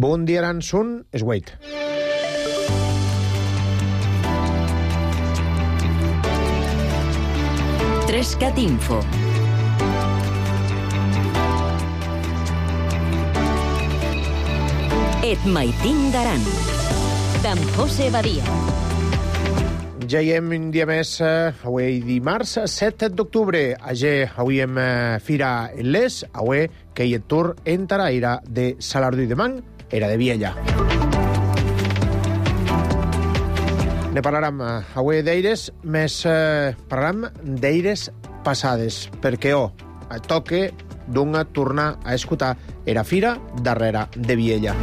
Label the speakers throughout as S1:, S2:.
S1: Bon dia, Ransun, és Wade.
S2: Trescat Info. Et maitin d'aran. D'en José Badia.
S1: Ja hi hem un dia més, avui dimarts, 7 d'octubre. Avui hem fira en les, avui que hi et tur entra era de Salardu i de Man, era de Viella. Ne parlarem avui d'eires, més parlarem d'eires passades, perquè toca d'una tornar a escoltar era fira darrere de Viella.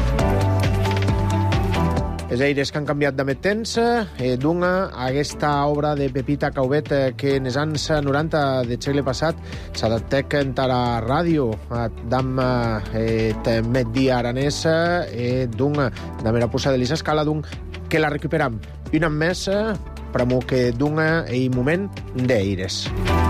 S1: Els aires que han canviat de més temps, d'una aquesta obra de Pepita Caubet que en els anys 90 del segle passat s'adaptec en la ràdio d'am met dia aranès d'una de mera pussa de l'Isascala d'un que la recuperam i una més pramo que d'una i moment d'aires.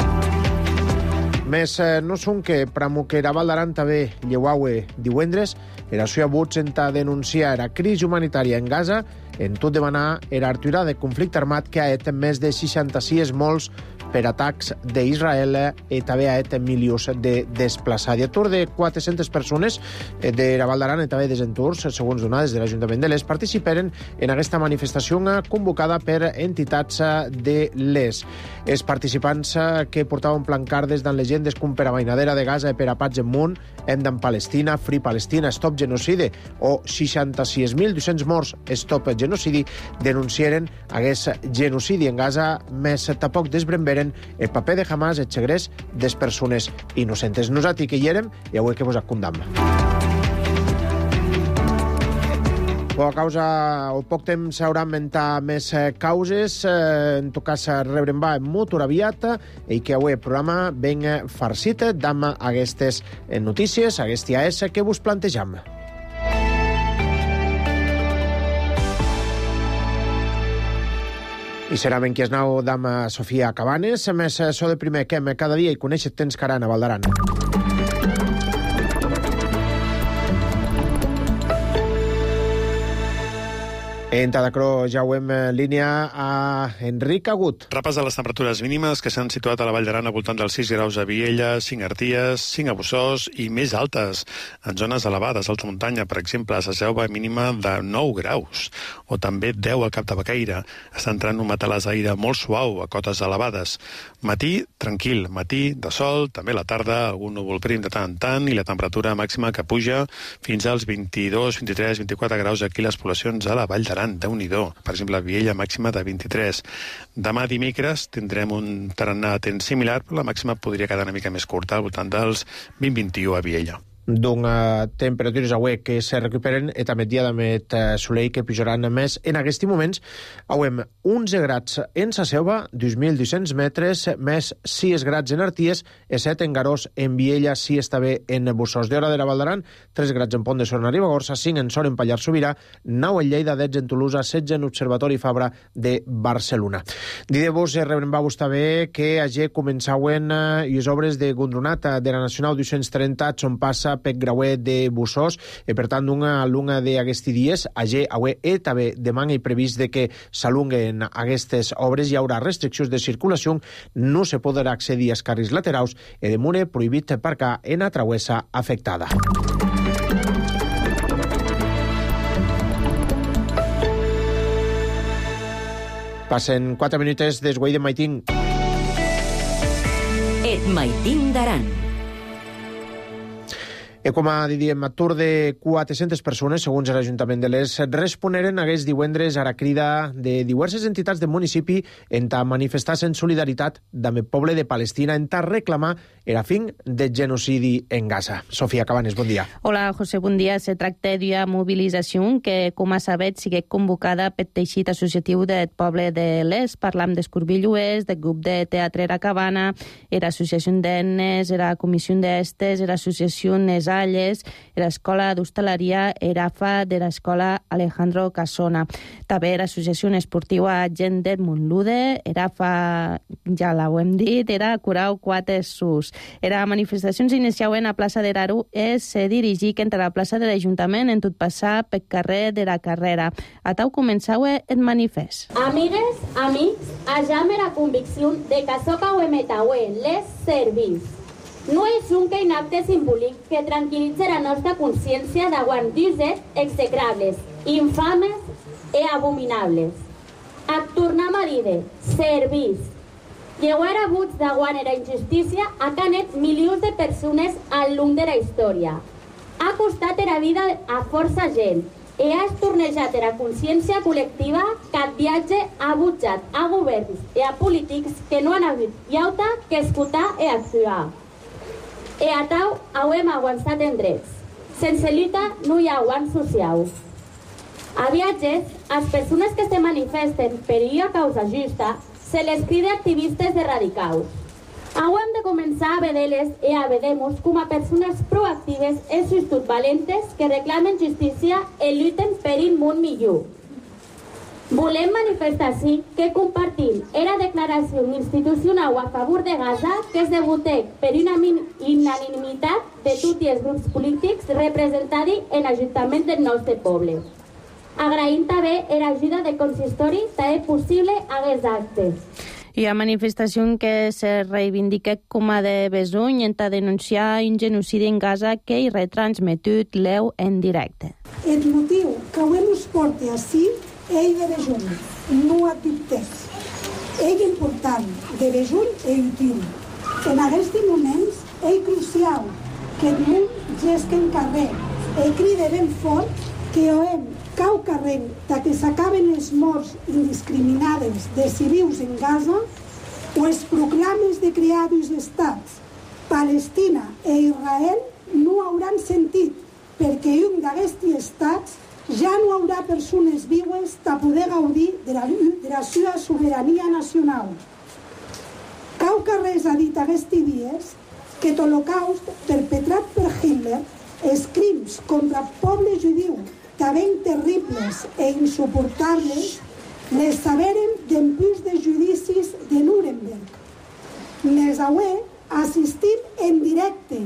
S1: Més no són que pramo que era Val d'Aran també lleuaue divendres era suya vots en denunciar la crisi humanitària en Gaza en tot demanar era aturada de conflicte armat que ha et més de 66 morts per atacs d'Israel i també ha et milions de desplaçats. I atur de 400 persones de la Val d'Aran i també de Genturs, segons donades de l'Ajuntament de l'Es, participaren en aquesta manifestació convocada per entitats de l'Es. Els participants que portaven plancardes d'en legendes com per a Mainadera de Gaza i per a Pats en Munt, Endam Palestina, Free Palestina, Stop Genocidi o 66.200 morts, Stop Genocidi, denunciaren aquest genocidi en Gaza, més tampoc desbremberen el paper de Hamas, el segrest des persones innocentes. Nosaltres que hi érem i avui que vos acondam. A causa o poc temps s'haurà mentar més causes, en tot cas rebrem va molt aviat i que avui el programa ben farcit d'am aquestes notícies, aquest AS que vos plantejam. I serà ben qui es nau d'am Sofia Cabanes, més so de primer que cada dia i conèixer tens caran a Val d'Aran. En Tadacró ja ho hem en línia a Enric Agut.
S3: Repàs de les temperatures mínimes que s'han situat a la Vall d'Aran al voltant dels 6 graus a Viella, 5 a Arties, 5 a Bossòs i més altes. En zones elevades, alta muntanya, per exemple, a la Selva mínima de 9 graus o també 10 al Cap de Baqueira. Està entrant un matalàs d'aire molt suau a cotes elevades. Matí, tranquil, matí de sol, també a la tarda, algun núvol prim de tant en tant i la temperatura màxima que puja fins als 22, 23, 24 graus aquí a les poblacions a la Vall d'Aran. Déu-n'hi-do. Per exemple, a Viella, màxima de 23. Demà dimecres tindrem un tarannà de temps similar, però la màxima podria quedar una mica més curta, al voltant dels 20-21 a Viella.
S1: D'una temperatures avui que se recuperen i també dia d'amet soleil que pujaran més en aquests moments. Avui 11 grads en sa Selva, 2.200 metres, més 6 grads en Arties i 7 en Garós, en Viella, 6 està bé en Bossòs. D'hora de la Val d'Aran, 3 grads en Pont de Sort, en Ribagorça, 5 en Sort, en Pallars Sobirà, 9 en Lleida, 10 en Tolosa, 16 en Observatori Fabra de Barcelona. Dideu-vos, rebrem-vos també que allà començaven les obres de Gondronat de la Nacional 230, on passa Pec Grauer de Bossòs, i per tant una lunga d'aquests dies, avui i també demà hi previst de que s'alunguen aquestes obres, hi haurà restriccions de circulació, no se podrà accedir als carrils laterals i de mure prohibit aparcar en la travessa afectada. Passen 4 minuts des Guai de Maitín.
S2: Et maitin d'aran.
S1: I com a diem, atur de 400 persones, segons l'Ajuntament de l'Es, responeren aquest divendres a la crida de diverses entitats del municipi en ta manifestar-se en solidaritat amb el poble de Palestina, en ta reclamar el fin del genocidi en Gaza. Sofia Cabanes, bon dia.
S4: Hola, José, bon dia. Se tracta d'una mobilització que, com a sabet, sigue convocada per teixit associatiu del poble de l'Es. Parlam d'Escorbilluers, del grup de teatre La Cabana, era associació d'Ennes, era comissió d'Estes, era associació Nesa, Miralles, l'escola d'hostaleria Erafa de l'escola Alejandro Casona. També l'associació esportiva Gent d'Edmund Lude, Erafa, ja l'ho hem dit, era Curau 4 Sus. Era manifestacions iniciauen a plaça d'Eraru e se dirigic entre la plaça de l'Ajuntament en tot passar pel carrer de la Carrera. A tau començaue el manifest.
S5: Amigues, amics, ajame la convicció de que soca o emetaue les servis. No és un que inacte simbòlic que tranquil·litza la nostra consciència d'aguant diuses execrables, infames e abominables. Et tornam a dir, servis. Lleuar abuts d'aguant era injustícia ha canet milions de persones al llarg de la història. Ha costat la vida a força gent i ha estornejat la consciència col·lectiva que el viatge ha butjat a governs i a polítics que no han hagut llauta que escoltar i actuar. I a tau hauem aguançat en drets. Sense lluita no hi ha aguant social. A viatges, les persones que se manifesten per una causa justa se les crida activistes de radicals. Hauem de començar a veure-les i a veure-nos com a persones proactives i sustot valentes que reclamen justícia i lluiten per un món millor. Volem manifestar així que compartim la declaració institucional a favor de Gaza que es debutec per una unanimitat de tots els grups polítics representats en l'Ajuntament del nostre poble. Agraïm també l'ajuda del consistori també possible a aquests actes.
S4: Hi ha manifestació que se reivindica com a de Besuny en denunciar un genocidi en Gaza que hi retransmetut l'eu en directe.
S6: El motiu que avui ens porta així és de Besuny, no et dubtes. És important, de Besuny és útil. En aquests moments és crucial que el món gesqui en carrer i crida ben fort que oem cau carrer que s'acaben les morts indiscriminades de civils en Gaza o els proclames de crear dos estats, Palestina i Israel, no hauran sentit, perquè un d'aquests estats ja no hi haurà persones vives per poder gaudir de la seva sobirania nacional. Cau carrer ha dit aquests dies que l'Holocaust perpetrat per Hitler, els crims contra el poble judiu també terribles i insuportables, les saberem dempuix de judicis de Nuremberg. Més avui assistim en directe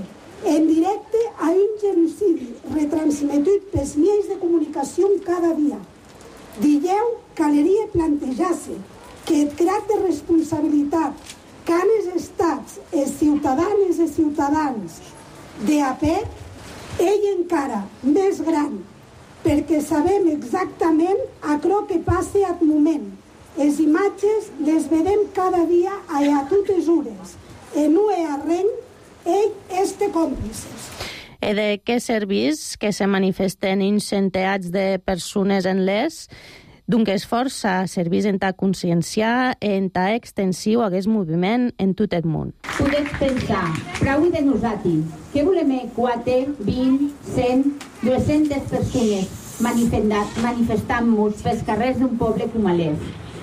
S6: a un genocidi retransmetut pels mitjans de comunicació cada dia. Dieu caleria plantejar-se que el grau de responsabilitat que han els estats, els ciutadanes i ciutadans de a peu, ell encara més gran, perquè sabem exactament allò que passa al moment. Les imatges les vedem cada dia a totes hores. I no hi ha res, ell és de còmplices.
S4: I de què servís que se manifesten uns centenars de persones en les? Doncs força servís en ta conscienciar i en ta extensiu aquest moviment en tot el món.
S7: Podem pensar, prou de nosaltres, que volem 4, 20, 100, 200 persones manifestant-nos pels carrers d'un poble com l'és.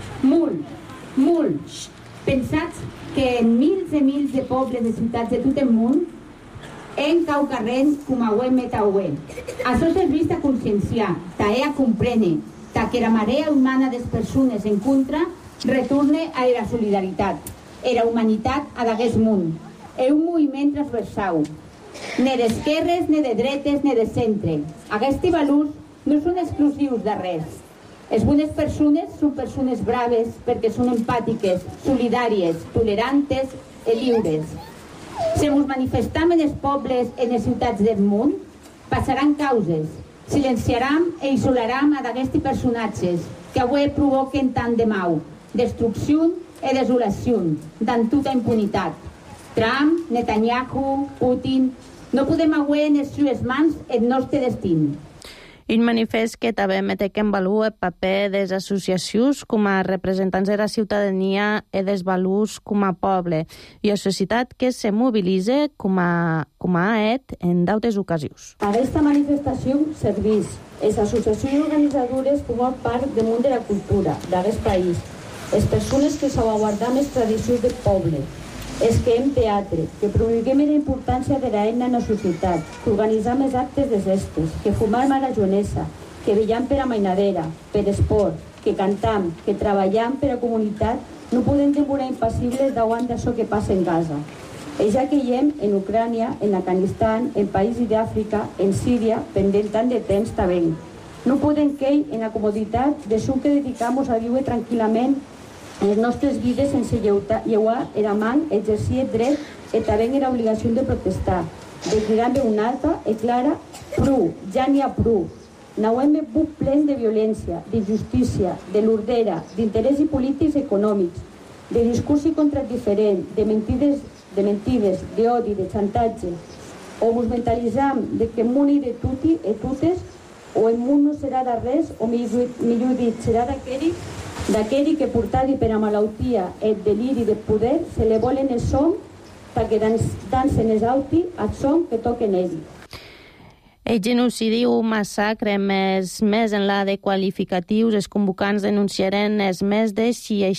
S7: Molt. Pensats que en mils i mils de pobles de ciutats de tot el món en cau carrer com a web metaweb. Això serveix a conscienciar, a comprendre, que la marea humana de les persones en contra retorne a la solidaritat, a la humanitat a d'aquest món. És un moviment transversal, ni d'esquerres, ni de dretes, ni de centre. Aquests valors no són exclusius de res. Les bones persones són persones braves perquè són empàtiques, solidàries, tolerantes i lliures. Si ens manifestam en els pobles i en les ciutats del món, passaran causes, silenciaram i isolaram a d'aquests personatges que avui provoquen tant de mal, destrucció i desolació, amb tota impunitat. Trump, Netanyahu, Putin, no podem avui en les seves mans el nostre destí.
S4: Un manifest que també metec en valor el paper de les associacions com a representants de la ciutadania i dels valors com a poble i a societat que se mobilitza com a en d'altres ocasions.
S5: Aquesta manifestació serveix. Les associacions organitzadores formen part del món de la cultura d'aquest país. Les persones que salvaguardam les tradicions del poble.
S8: És que hem teatre, que promoguem la importància de l'eina en la societat, que organitzam els actes de festes, que fumam a la jonesa, que veiem per a mainadera, per esport, que cantam, que treballam per a comunitat, no podem demorar impassibles davant d'això que passa en Gaza. És ja que hi hem en Ucrània, en Afganistan, en països d'Àfrica, en Síria, pendent tant de temps també. No podem cair en la comoditat d'això que dedicam a viure tranquil·lament en les nostres vides sense lleuar era man, exercir el dret i també l'obligació de protestar, de cridar amb una alta i clara, prou, ja n'hi ha prou. N'hem veigut plens de violència, d'injustícia, de l'ordera, d'interessos polítics i econòmics, de discursi contra el diferent, de mentides, d'odi, de xantatge. O ens mentalitzam de que el món de tutti i totes, o el món no serà de res, o millor dit, serà d'aquell que portadi per a malaltia el deliri de poder se le volen el som perquè dansen els auti al som que toquen ells.
S4: El genocidi o massacre més enllà de qualificatius, els convocants denunciaren els més de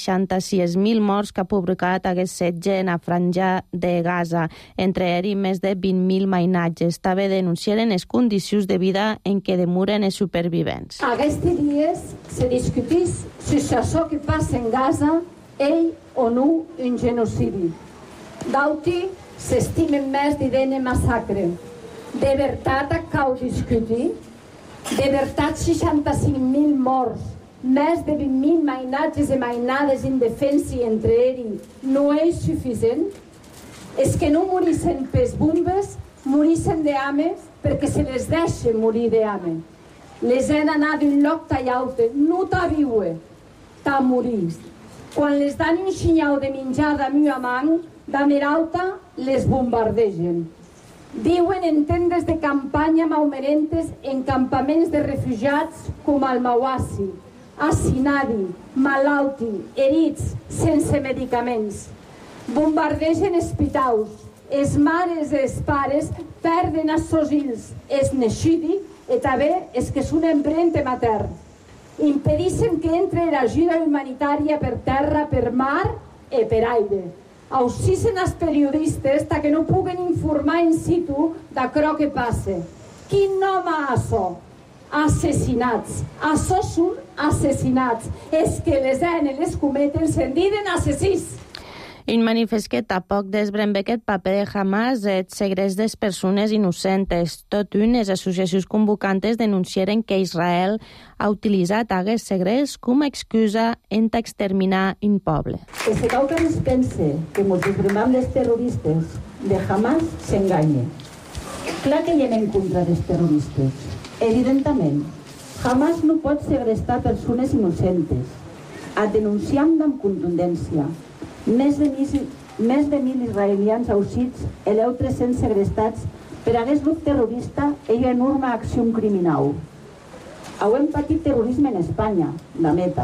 S4: 66.000 morts que ha provocat aquest setge en la franja de Gaza. Entre ells, més de 20.000 mainatges. També denunciaren les condicions de vida en què demoren els supervivents.
S9: Aquests dies se discutís si això que passa en Gaza és o no un genocidi. D'auti s'estimen més d'ident massacre. De veritat cal discutir? De veritat 65.000 morts, més de 20.000 mainatges i mainades indefensi entre ells no és suficient? És que no morissen pels bombes, morissen d'hame perquè se les deixa morir d'hame. Les han d'anar d'un lloc a l'altre, no t'ha viure, t'ha morir. Quan les dan un xinyau de menjar damunt a man, damunt alta les bombardegen. Diuen en tendes de campanya maumerentes en campaments de refugiats com al Mawasi, a Sinadi, malalti, herits, sense medicaments. Bombardegen hospitals, els mares i els pares perden els seus fills, els neixidi i també els que són embrente matern. Impedixen que entre l'ajuda humanitària per terra, per mar i per aire. Auxisen els periodistes que no puguen informar in situ d'això que passa. Quin nom ha això? Assassinats. Això són assassinats. És que les enes les cometen se'n diuen assassins.
S4: Un manifest que tampoc desbrembe aquest paper de Hamas el segrest de persones innocentes. Tot les associacions convocantes denunciaren que Israel ha utilitzat aquest segrest com a excusa en exterminar un poble.
S8: Que se cau que es pense que ens desbremam dels terroristes de Hamas s'enganya. Clar que hi anem en contra dels terroristes. Evidentment, Hamas no pot segrestar persones innocentes. A denunciam amb contundència. Més de 1.000 israelians auxits i 300 segrestats per aquest grup terrorista i una enorme acció criminal. Hem patit terrorisme en Espanya, la meta.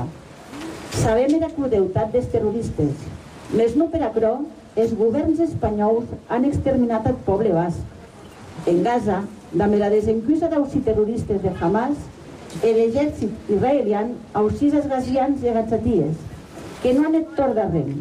S8: Sabem la crudeltat dels terroristes, més no per això els governs espanyols han exterminat el poble basc. En Gaza, amb la desencusa d'auxir terroristes de Hamas, l'exèrcit israelià auxís els gazians i gatzaties, que no han et tort de res.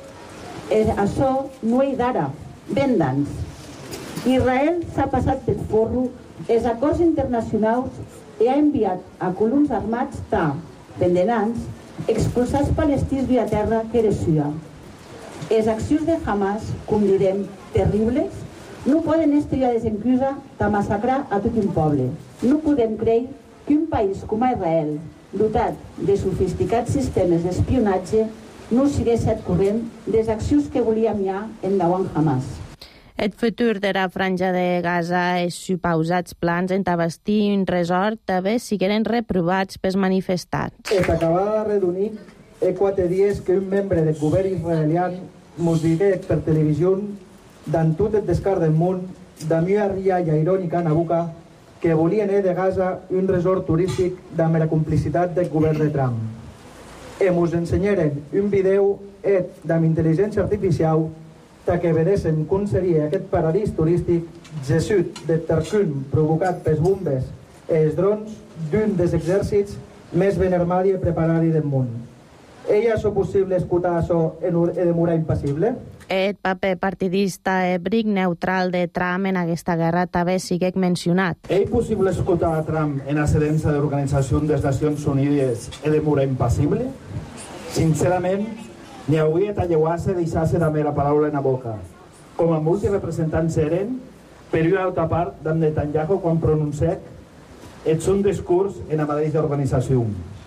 S8: Això no és d'ara, ben d'ans. Israel s'ha passat pel forro els acords internacionals i ha enviat a colons armats pendents, expulsats palestins via terra que era suya. Les accions de Hamas, com direm, terribles, no poden estriar desencusa de massacrar a tot un poble. No podem creure que un país com Israel, dotat de sofisticats sistemes d'espionatge, no sigués al corrent des accions que volíem ja endavant Hamas.
S4: El futur de la franja de Gaza i els suposats plans en bastir un resort també sigueren reprovats pels manifestants.
S10: S'acabava de redonir 4 dies que un membre del govern israelià mos digué per televisió d'en tot el descart del món, d'amiga ria i irònica Nabucca, que volien de Gaza un resort turístic amb la complicitat del govern de Trump. Ens ensenyaren un video amb intel·ligència artificial que vedessin com seria aquest paradís turístic gessut de tercun provocat pels bombes i els drons d'un dels exèrcits més ben armats i preparats del món. És possible escoltar això i demorar impassible?
S4: El paper partidista bric neutral de Trump en aquesta guerra també sigue mencionat.
S10: És possible escoltar a Trump en la cedença de l'Organització des Nacions Unides e de mura impassible? Sincerament, ni hauria talleuar-se deixar-se també la paraula en la boca. Com a molts representants eren, per una altra part, d'en Netanyahu quan pronunciat és un discurs en la mateixa organització.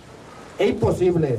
S10: És possible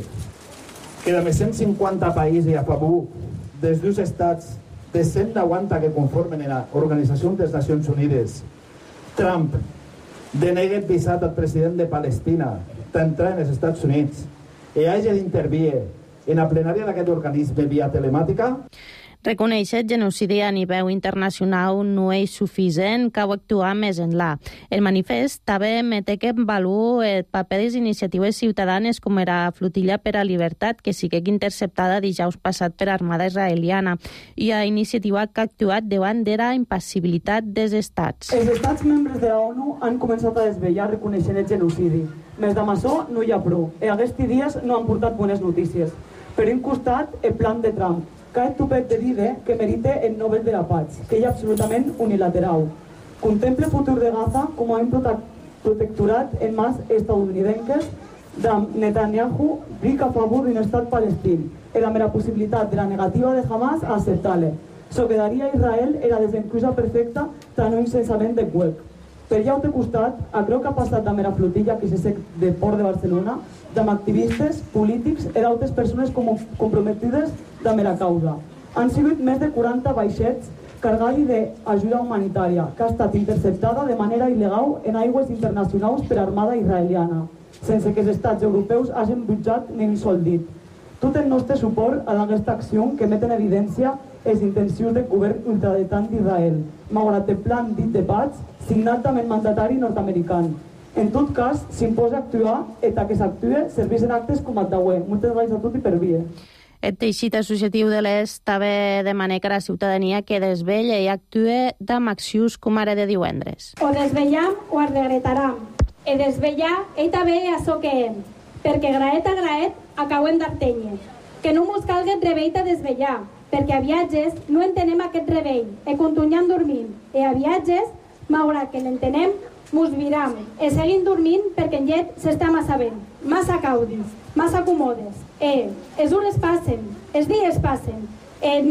S10: que de més 150 països a favor dels dos estats de 190 que conformen l'Organització de les Nacions Unides, Trump denegui el visat al president de Palestina d'entrar en els Estats Units i hagi d'intervir en la plenària d'aquest organisme via telemàtica?
S4: Reconèixer el genocidi a nivell internacional no és suficient, cal actuar més enllà. El manifest també mete en valor el paper de les iniciatives ciutadanes com era Flotilla per a Libertat, que sigue interceptada dijous passat per Armada Israeliana, i a iniciativa que ha actuat davant de la impassibilitat dels estats.
S11: Els estats membres de la ONU han començat a desvetllar reconeixent el genocidi. Més d'amassó no hi ha prou. Aquests dies no han portat bones notícies. Per un costat, el plan de Trump, que és tupet de dir que merita el Nobel de la Paz, que és absolutament unilateral. Contempla el futur de Gaza com a un protectorat en mans estadounidenques de Netanyahu, ric a favor d'un estat palestí, i la mera possibilitat de la negativa de Hamas a acceptar-le. So quedaria Israel en la desencusa perfecta tant un cessament de huec. Per l'altre costat, el que ha passat amb la flotilla que se sec de Port de Barcelona, amb activistes, polítics i d'altres persones comprometides amb la causa. Han sigut més de 40 vaixets carregats d'ajuda humanitària que ha estat interceptada de manera il·legal en aigües internacionals per Armada israeliana, sense que els estats europeus hagin butjat ni un sol dit. Tot el nostre suport a aquesta acció que met en evidència les intencions del govern ultradetant d'Israel, malgrat el plan dit de paz signat amb el mandatari nord-americà. En tot cas, s'imposa actuar i que s'actue serveix en actes com el d'avui. Moltes gràcies a tots i per via.
S4: El teixit associatiu de l'Est també demana que la ciutadania que desvella i actue amb accions com ara de divendres.
S5: O desvellam o es regretaram. E desvellar ell també és això que hem, perquè graet a graet acabem d'artenye. Que no mos calga rebell a desvellar, perquè a viatges no entenem aquest rebell, e continuem dormint, i a viatges, malgrat que l'entenem, mos viram, i seguim dormint perquè en llet s'està massa vent, massa caudis, massa comodes. Els hores passen, els dies passen, el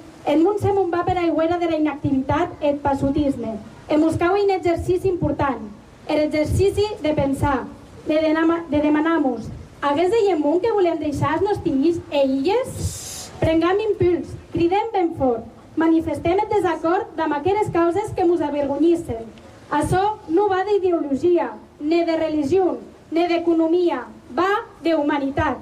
S5: món se me'n va per aigüera de la inactivitat i el passotisme. Mos cau un exercici important, l'exercici de pensar, de demanar-nos, hagués de món que volem deixar els nostres illes? Prengam impuls, cridem ben fort, manifestem el desacord amb aquelles causes que mos avergonyissen. Això no va d'ideologia, ni de religió, ni d'economia, va d'humanitat.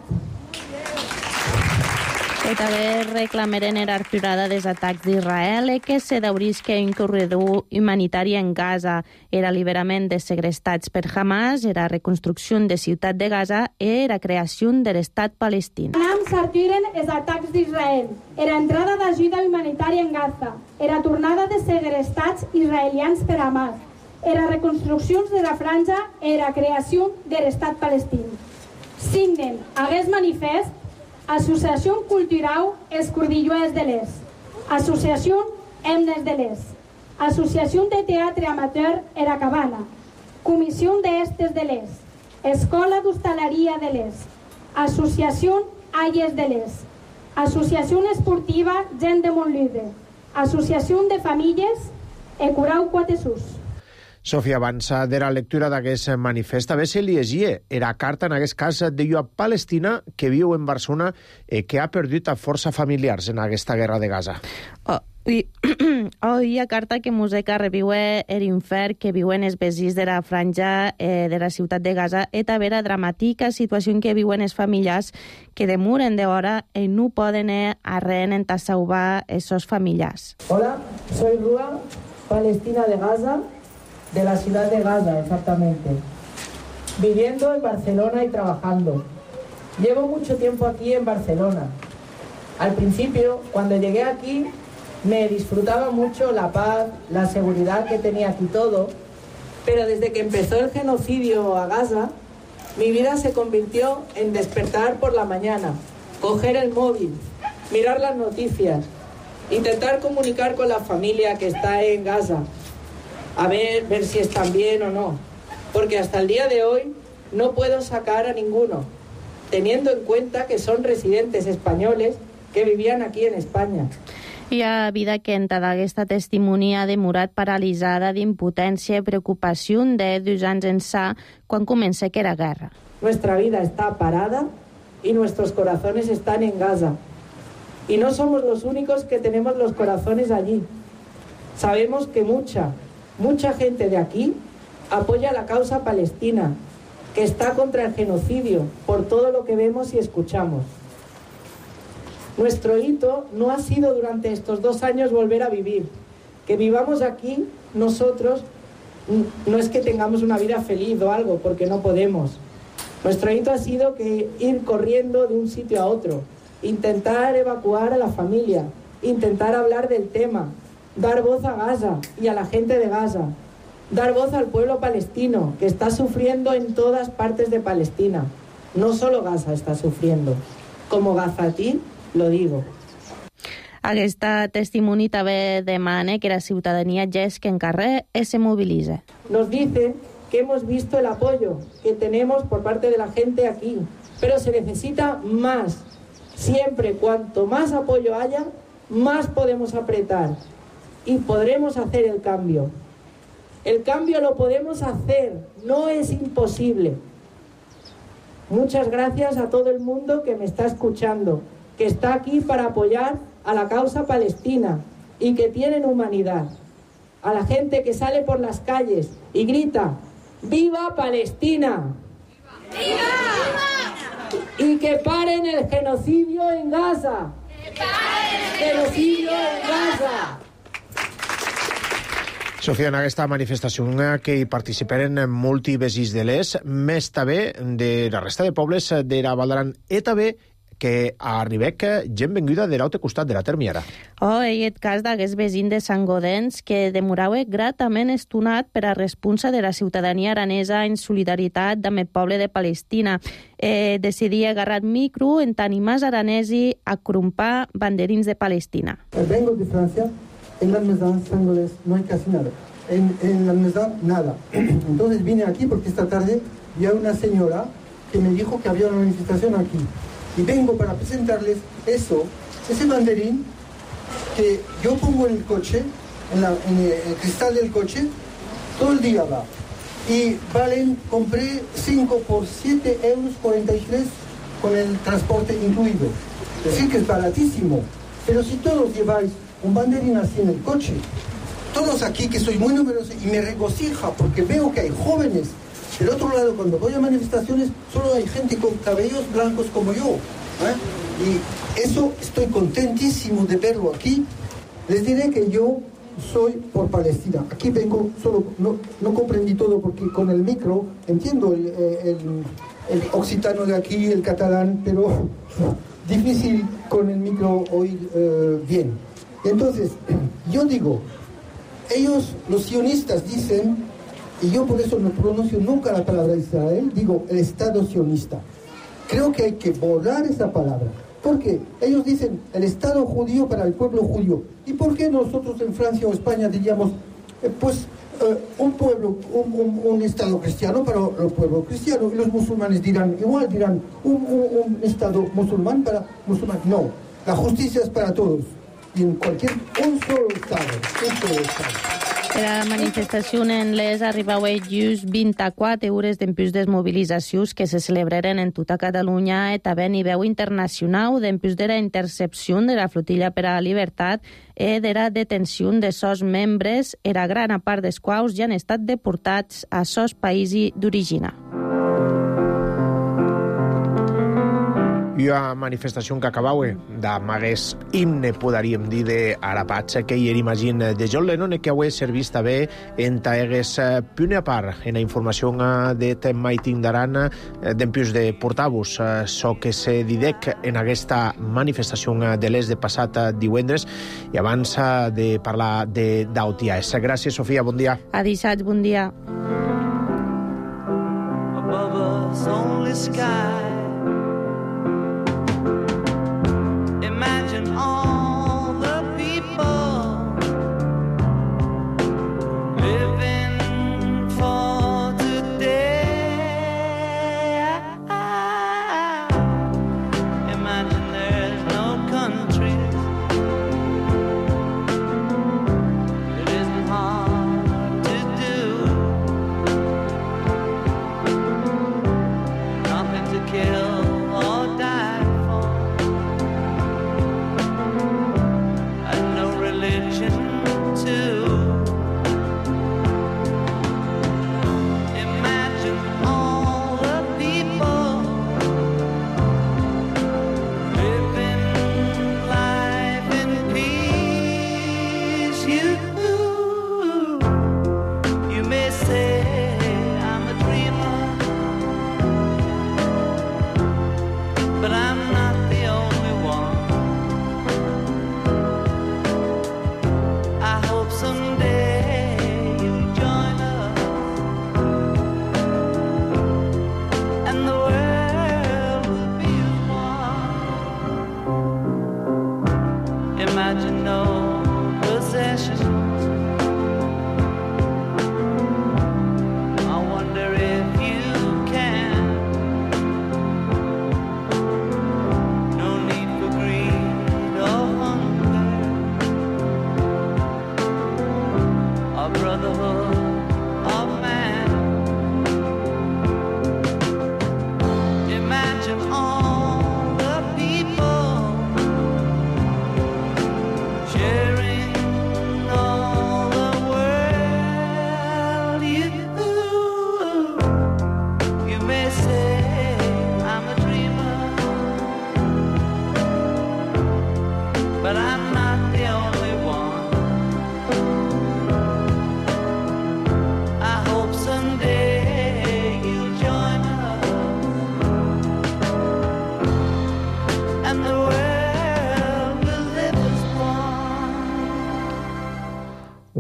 S4: Que també reclamaren la aturada dels atacs d'Israel i que se d'obrisca un corredor humanitari en Gaza, el alliberament de segrestats per Hamas, la reconstrucció de ciutat de Gaza i la creació de l'estat palestí.
S5: S'aturen els atacs d'Israel, l'entrada d'ajuda humanitària en Gaza, la tornada de segrestats israelians per Hamas, la reconstrucció de la franja i la creació de l'estat palestí. Signen aquest manifest Associació Cultural Els Cordilloers de l'Est, Associació Hemnes de l'Est, Associació de Teatre Amateur Era Cabana, Comissió d'Estes de l'Est, Escola d'Hostaleria de l'Est, Associació Aies de l'Est, Associació Esportiva Gent de Montlude, Associació de Famílies Ecurau Quatesús.
S1: Sofia, abans de la lectura d'aquest manifest, a se llegia era carta, en aquest cas, de una palestina que viu en Barcelona i que ha perdut a força familiars en aquesta guerra de Gaza.
S4: Hi ha carta que música reviue l'infern que viuen els veïns de la franja de la ciutat de Gaza i també la dramàtica situació en què viuen els familiars que demoren d'hora i no poden arren en salvar els seus familiars.
S12: Hola, soy Rua, palestina de Gaza, de la ciudad de Gaza, exactamente. Viviendo en Barcelona y trabajando. Llevo mucho tiempo aquí en Barcelona. Al principio, cuando llegué aquí, me disfrutaba mucho la paz, la seguridad que tenía aquí todo, pero desde que empezó el genocidio a Gaza, mi vida se convirtió en despertar por la mañana, coger el móvil, mirar las noticias, Intentar comunicar con la familia que está en Gaza, a ver si están bien o no, porque hasta el día de hoy no puedo sacar a ninguno, teniendo en cuenta que son residentes españoles que vivían aquí en España.
S4: Hi ha vida que en tota aquesta testimonia ha demorat paralitzada d'impotència i preocupació de 2 anys ençà quan comença que era guerra.
S12: Nuestra vida está parada y nuestros corazones están en Gaza. Y no somos los únicos que tenemos los corazones allí. Sabemos que mucha gente de aquí apoya la causa palestina, que está contra el genocidio, por todo lo que vemos y escuchamos. Nuestro hito no ha sido durante estos 2 años volver a vivir. Que vivamos aquí, nosotros, no es que tengamos una vida feliz o algo, porque no podemos. Nuestro hito ha sido que ir corriendo de un sitio a otro, intentar evacuar a la familia, intentar hablar del tema, dar voz a Gaza y a la gente de Gaza, dar voz al pueblo palestino que está sufriendo en todas partes de Palestina. No solo Gaza está sufriendo, como gazatí lo digo.
S4: Aquesta testimoni també demana que la ciutadania llesqui en carrer i se mobilitze.
S12: Nos dicen que hemos visto el apoyo que tenemos por parte de la gente aquí, pero se necesita más. Siempre, cuanto más apoyo haya, más podemos apretar y podremos hacer el cambio. El cambio lo podemos hacer, no es imposible. Muchas gracias a todo el mundo que me está escuchando, que está aquí para apoyar a la causa palestina y que tienen humanidad. A la gente que sale por las calles y grita ¡Viva Palestina! ¡Viva! Y que paren el genocidio en Gaza. Genocidio en Gaza.
S1: Sofia, en aquesta manifestació que hi participaren molts veïns de l'est, més també de la resta de pobles de la Val d'Aran, i també que arribek gent venguda de l'altre costat de la Termiara.
S4: Hi ha el cas d'aquest veïn de Sant Godens que demorava gratament estonat per a respondre de la ciutadania aranesa en solidaritat amb el poble de Palestina. Decidia agarrar micro en animals aranesi a crompar banderins de Palestina.
S13: Vengo de Francia, en la Almesán, San Godens, no hay casi nada. En la Almesán, nada. Entonces vine aquí porque esta tarde vi a una señora que me dijo que había una manifestación aquí. Y vengo para presentarles ese banderín que yo pongo en el coche, en el cristal del coche, todo el día va. Y compré 5 por 7,43 euros con el transporte incluido. Es decir, que es baratísimo. Pero si todos lleváis un banderín así en el coche, todos aquí, que soy muy numerosos, y me regocija porque veo que hay jóvenes. Del otro lado, cuando voy a manifestaciones, solo hay gente con cabellos blancos como yo. Y eso estoy contentísimo de verlo aquí. Les diré que yo soy por Palestina. Aquí vengo solo, no comprendí todo porque con el micro entiendo el occitano de aquí, el catalán, pero difícil con el micro oír bien. Entonces, yo digo, ellos, los sionistas, dicen, y yo por eso no pronuncio nunca la palabra Israel, digo el Estado sionista. Creo que hay que borrar esa palabra, porque ellos dicen el Estado judío para el pueblo judío. ¿Y por qué nosotros en Francia o España diríamos, un pueblo, un Estado cristiano para el pueblo cristiano? Y los musulmanes dirán un Estado musulmán para musulmanes. No, la justicia es para todos. I en un solo Estado.
S4: La manifestació en l'est arribava just 24 hores d'empús des mobilitzacions que se celebraren en tota Catalunya i també a nivell internacional d'empús de la intercepció de la flotilla per a la llibertat i de la detenció de sos membres, era gran part dels quals ja han estat deportats a sos països d'origine.
S1: I a manifestació que acabava d'amagués himne, podríem dir, d'Arapats, que hi era imagín de John Lennon, que avui servís també en taegues punt a part en la informació de Temaiting d'Aran d'empús de portar-vos so que se didec en aquesta manifestació de l'est de passat divendres i abans de parlar d'Autiaes. Gràcies, Sofia, bon dia.
S4: Adisats, bon dia.
S14: Above us only sky. Imagine all the people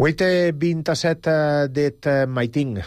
S1: 8:27 d'et maitin.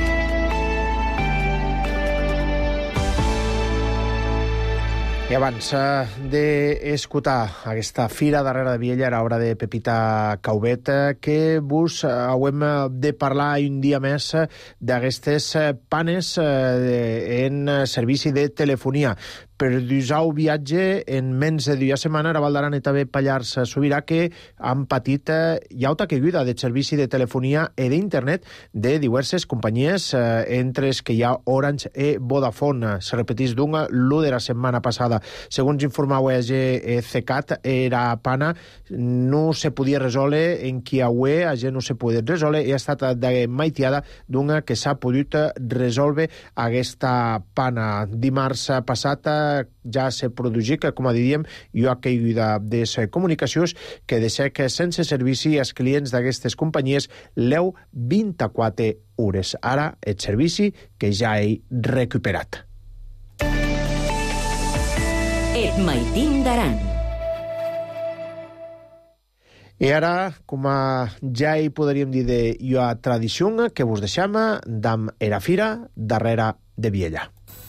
S1: I abans d'escoltar aquesta fira darrere de Viella era obra de Pepita Caubet, que vos hauem de parlar un dia més d'aquestes panes en servici de telefonia. Per dusau viatge en menys de 2 setmanes a Val d'Aran i també Pallars Sobirà, que han patit llauta caiguda de servici de telefonia i d'internet de diverses companyies, entre les que hi ha Orange i Vodafone. Se repetís d'un l'1 de la setmana passada. Segons informau CECAT, era pana no se podia resoldre en qui avui a gent no se podia resoldre i ha estat maitiada d'una que s'ha pogut resoldre aquesta pana. Dimarts passat ja se produït, com a diríem, hi ha caiguda de comunicacions que deixa sense servici als clients d'aquestes companyies l'eu 24 hores. Ara el servici que ja he recuperat.
S2: Et maitin d'Aran.
S1: I ara, com ja hi podríem dir de la tradició que vos deixem d'am era fira darrere de Viella.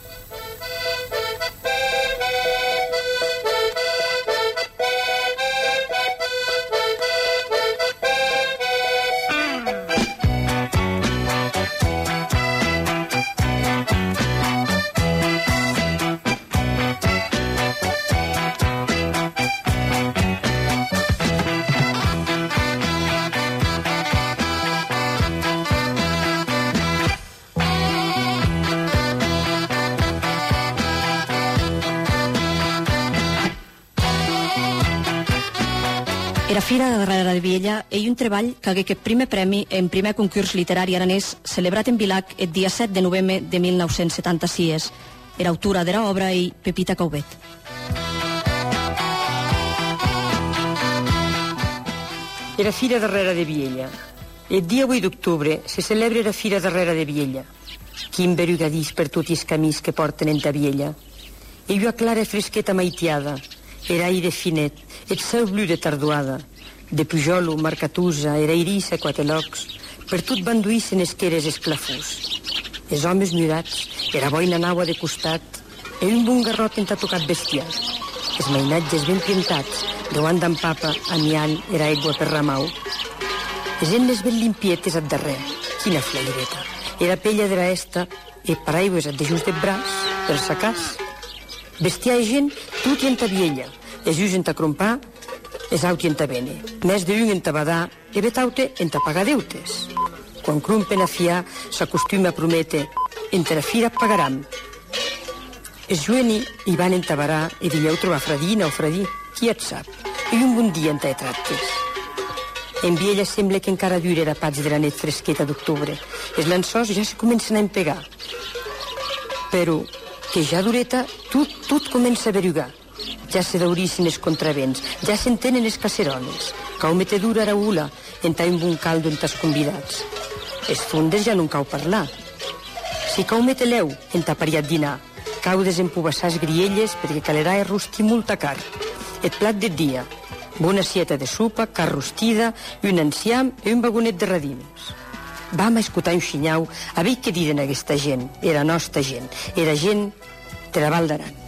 S15: Era fira de darrere de Viella ei un treball que hagué aquest primer premi en primer concurs literari aranès celebrat en Vilac el dia 7 de novembre de 1976. Era autora de la obra i Pepita Caubet.
S16: Era fira darrere de Viella. El dia 8 d'octubre se celebra la fira darrere de Viella. Quin berugadís per tots els camins que porten enta Viella. I llua clara fresqueta maitiada, era aire finet, el cel blu de tarduada, de pujolo, marcatusa, era irissa, quatelocs, per tot banduïssen esqueres esclafús. Els homes murats, era boina naua de costat, i un bon garrot enta tocat bestiar. Els mainatges ben pintats, deuant d'en papa, amiant, era aigua per ramau. Les ennes ben limpietes at darrer, quina flaireta. Era pella de la esta, i paraigües at de just de braç, per sacàs. Bestiar i gent, tot i enta Viella, es us enta crompar, es auti enta bene, més d'un enta badar, e betaute enta pagar deutes. Quan crumpen a fiar, s'acostuma a promete, enta la fira pagaram. Es jueni hi van enta barar, e dilleu trobar fradina o fradí, qui et sap, i un bon dia enta tractes. En Viella sembla que encara dura era pats de la net fresqueta d'octubre. Els lançós ja se comencen a empegar. Però que ja dureta tot comença a berugar. Ja se daurissen els contravents, ja s'entenen les caceroles. Cau mete dura araula, enta un bon caldo enta els convidats. Els fundes ja no en cau parlar. Si cau mete l'eu, enta pariat dinar. Cau desempubassar les grielles perquè calerà rostir molta carn. El plat del dia, bona sieta de sopa, carn rostida, un enciam i un vagonet de radines. Vam escoltar un xinyau a veure què diuen aquesta gent. Era nostra gent. Era gent de la Val d'Aran.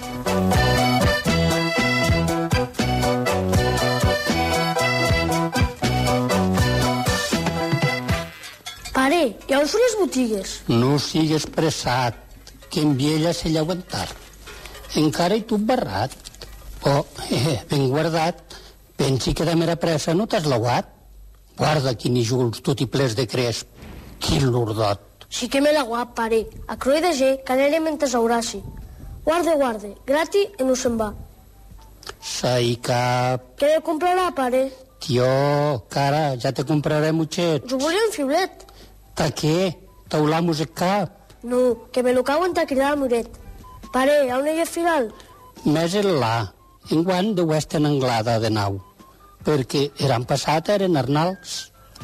S17: Pare, i on són les botigues?
S18: No sigues pressat, que en Viella se llauen tard. Encara hi tu barrat. Oh, ben guardat. Pensi que de mera pressa no t'has lauat. Guarda quin ijuls, tot i ples de cresp. Quin lordot.
S17: Sí que me la guap, pare. A croi de ge, canere mentes auraci. Guarde, grati i no se'n va.
S18: Sai cap.
S17: Què me comprarà, pare?
S18: Tio, cara, ja te compraré muchets.
S17: Jo volia un fiblet.
S18: Ta què? Taulamos el cap.
S17: No, que me lo cauen ta cridar al muret. Pare, on hi ha final?
S18: Més el la. Enguany deu estar en Anglada de nau. Perquè eren passat eren Arnals.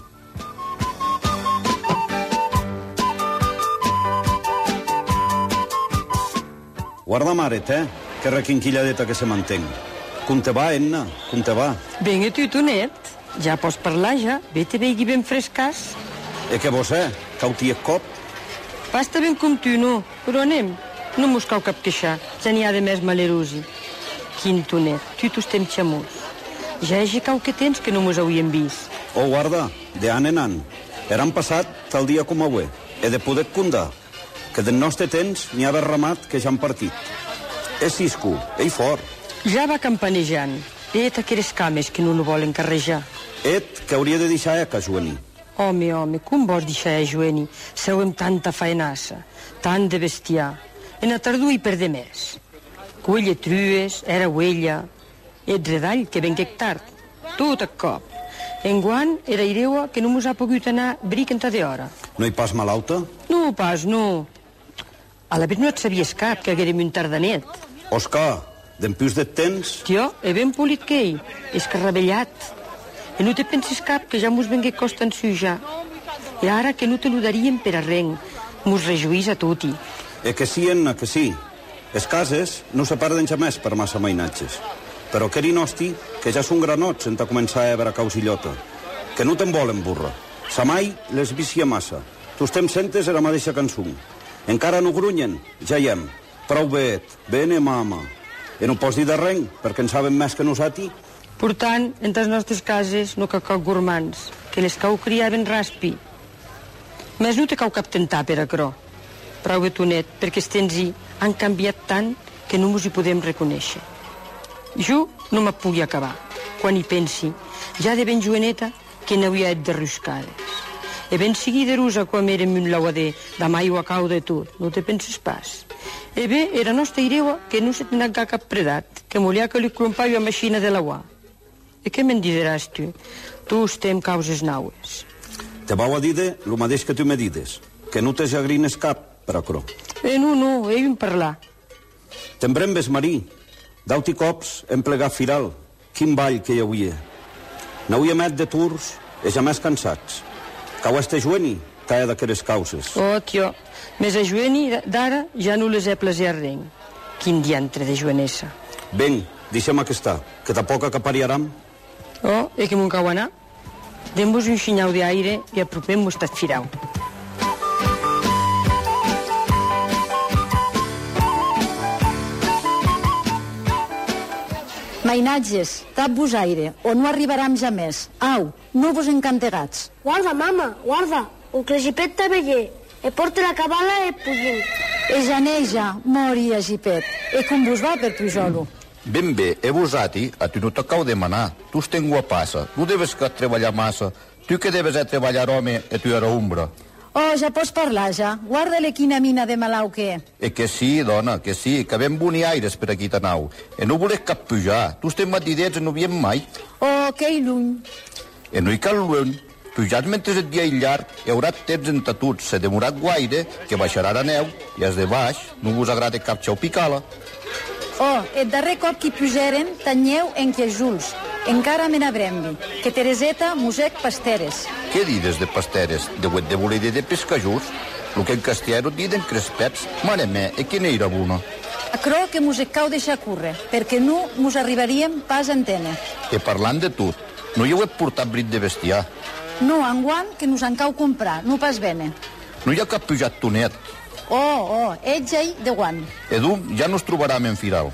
S19: Guarda maret, que requinquilladeta que se mantenc. Com te va, Enna? Com te va?
S16: Ben, i tu, Tonet? Ja pots parlar, ja. Vete veigui ben frescàs.
S19: E que vos cauti el cop?
S16: Pasta ben com tu, no. Però anem. No mos cau cap queixar. Ja n'hi ha de més malerusi. Quin tonet, tu estem xamús. Ja hagi cau que tens que no mos hauríem vist.
S19: Oh, guarda, de an en an. Eran passat tal dia com avui. He de poder condar. Que del nostre temps n'hi ha haver ramat que ja han partit. És cisco, ell fort.
S16: Ja va campanejant. Et aqueres cames que no lo volen carrejar.
S19: Et que hauria de deixar a Cajueni.
S16: Home, com vols deixar a Joeni? Seu amb tanta faenassa, tant de bestiar. En a tardor hi perde més. Cuella trues, era huella. Et redall, que venguec tard. Tot a cop. Enguant era ireua que no mos ha pogut anar bricanta d'hora.
S19: No hi pas malauta?
S16: No, pas, no. A la vez no et sabies cap que haguérem un tardanet.
S19: Òscar, dempius de temps...
S16: Tio, ben polit que ell, escarravellat. I no te penses cap que ja mos vengué costa ensujar. I ara que no te lo daríem per arrenc. Mos rejuís a tutti.
S19: Que sí, Enna, que sí. Les cases no se perden jamés per massa mainatges. Però que nosti, que ja són granots sense començar a veure causillota. Que no te'n volen, burra. Sa mai les vicia massa. Tu estem sentes la mateixa cançó. Encara no grunyen, ja hi hem. Prou bet, bene mama. I no pots dir de renc, perquè en saben més que nosaltres.
S16: Per tant, en les nostres cases no cau gormans, que les cau criaven raspi. Més no te cau cap tentar per a cro. Prou betonet, perquè els temps han canviat tant que no mos hi podem reconèixer. Jo no me pugui acabar. Quan hi pensi, ja de ben joveneta, que n'havia de ruscades. E ben seguiderusa quan érem un lauader, de mai ho acau de tot, no te penses pas. E bé, era nostra ireua que no se tenen cap predat, que molia que li crompava a machina de l'aua. E què me'n diràs tu? Tu estem causes naues.
S19: Te vau a dir lo mateix que tu me dides, que no te jagrines cap, per acro.
S16: No, he un parlar.
S19: T'embrembes, marí. Dauti cops hem plegat firal. Quin ball que hi havia. N'hauia met de tours e ja més cansats. Cau este jueni, caia d'aqueres causes.
S16: Oh, tio, més a jueni d'ara ja no les he plaser arrenc. Quin diantre de juenessa.
S19: Ben, deixem aquesta, que tampoc acapariaram.
S16: Oh, e que m'ho cau anar? Dem-vos un xinyau d'aire i apropem-vos tot firau.
S20: Mainatges, tap-vos aire, o no arribaram ja més. Au, no vos encantegats.
S17: Guarda, mama, guarda. Un clegipet te veller. E porta la cabala e pullint.
S20: E janeja, moria, Gipet. E com vos va per tu solo?
S21: Ben bé, e vosati, a tu no t'acau demanar. Tu estén guapassa, no deves que treballar massa. Tu que deves treballar home e tu era ombra.
S20: Oh, ja pots parlar, ja. Guarda-le quina mina de malau que
S21: E que sí, dona, que sí, que ben boniaires per aquí t'anau. E no voles cap pujar. Tu estem matidets e no viem mai.
S20: Oh, que lluny.
S21: E no hi cal lluny. Pujats mentre et dia llarg, hi haurà temps entatuts. Se demorat guaire, que baixarà la neu, i els de baix no vos agrada cap xau picala.
S20: Oh, el darrer cop que pujaren, tanyeu en que juls. Encara me n'abrembi, que Tereseta musec pasteres.
S21: Què dides de pasteres? De huet de voler de pescajurs? Lo que en castellano diden crespets. Mare me, e que n'era bona?
S20: Acro que musec cau deixar córrer, perquè no mos arribaríem pas a entene.
S21: E parlant de tot, no hi heu portat brit de bestiar?
S20: No, enguant que nos en cau comprar, no pas bene.
S21: No hi ha cap pujat tonet.
S20: Oh, ets ahí de guant.
S21: Edu, ja no es trobaram en firal.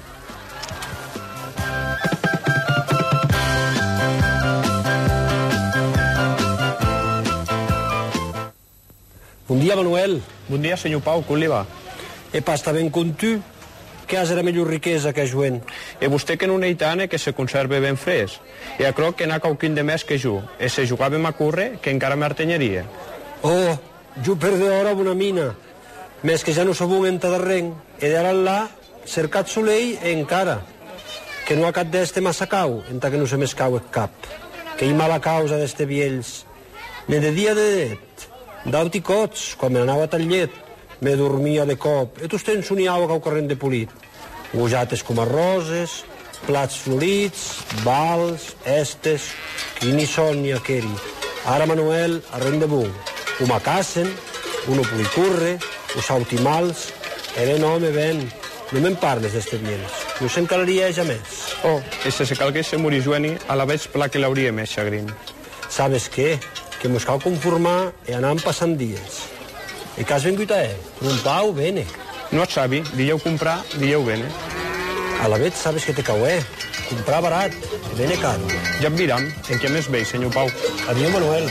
S22: Bon dia, Manuel.
S23: Bon dia, senyor Pau, com li va?
S22: Epa, està ben con tu? Que has era millor riquesa que joent.
S23: E vostè que non ei tant que se conserve ben fresc. E a croc que n'ha quauquin de més que jo. E se jugàvem a córrer, que encara m'artenyaria.
S22: Oh, jo perde hora una mina. Més que ja no som un enta de renc. E d'ara là, cercat solell encara. Que no ha cap d'este massa cau, enta que no se m'escau el cap. Que hi mala causa d'este viells. Ne de dia de net. Dauti cots, quan me n'anava tan llet, me dormia de cop. E tu tens soniau cau corrent de polit. Gojates com a roses, plats florits, vals, estes, quini sònia que eri. Ara, Manuel, arrem de bun. Uma casen, uno pulicurre, us autimals, e ben home, ben. No me'n parles d'este viens. No s'encalaria ja més.
S23: Oh, e se calgués se morir Joeni, a la veig pla que l'hauria més xagrin.
S22: Sabes què? Que mos cal conformar i anar passant dies. E que has vengut a un pau, bene.
S23: No et sabi, dieu comprar, dieu bene.
S22: A la vet sabes que te cau, comprar barat, bene caro.
S23: Ja et viram, en què més veig, senyor Pau.
S22: Adiós, Manuel.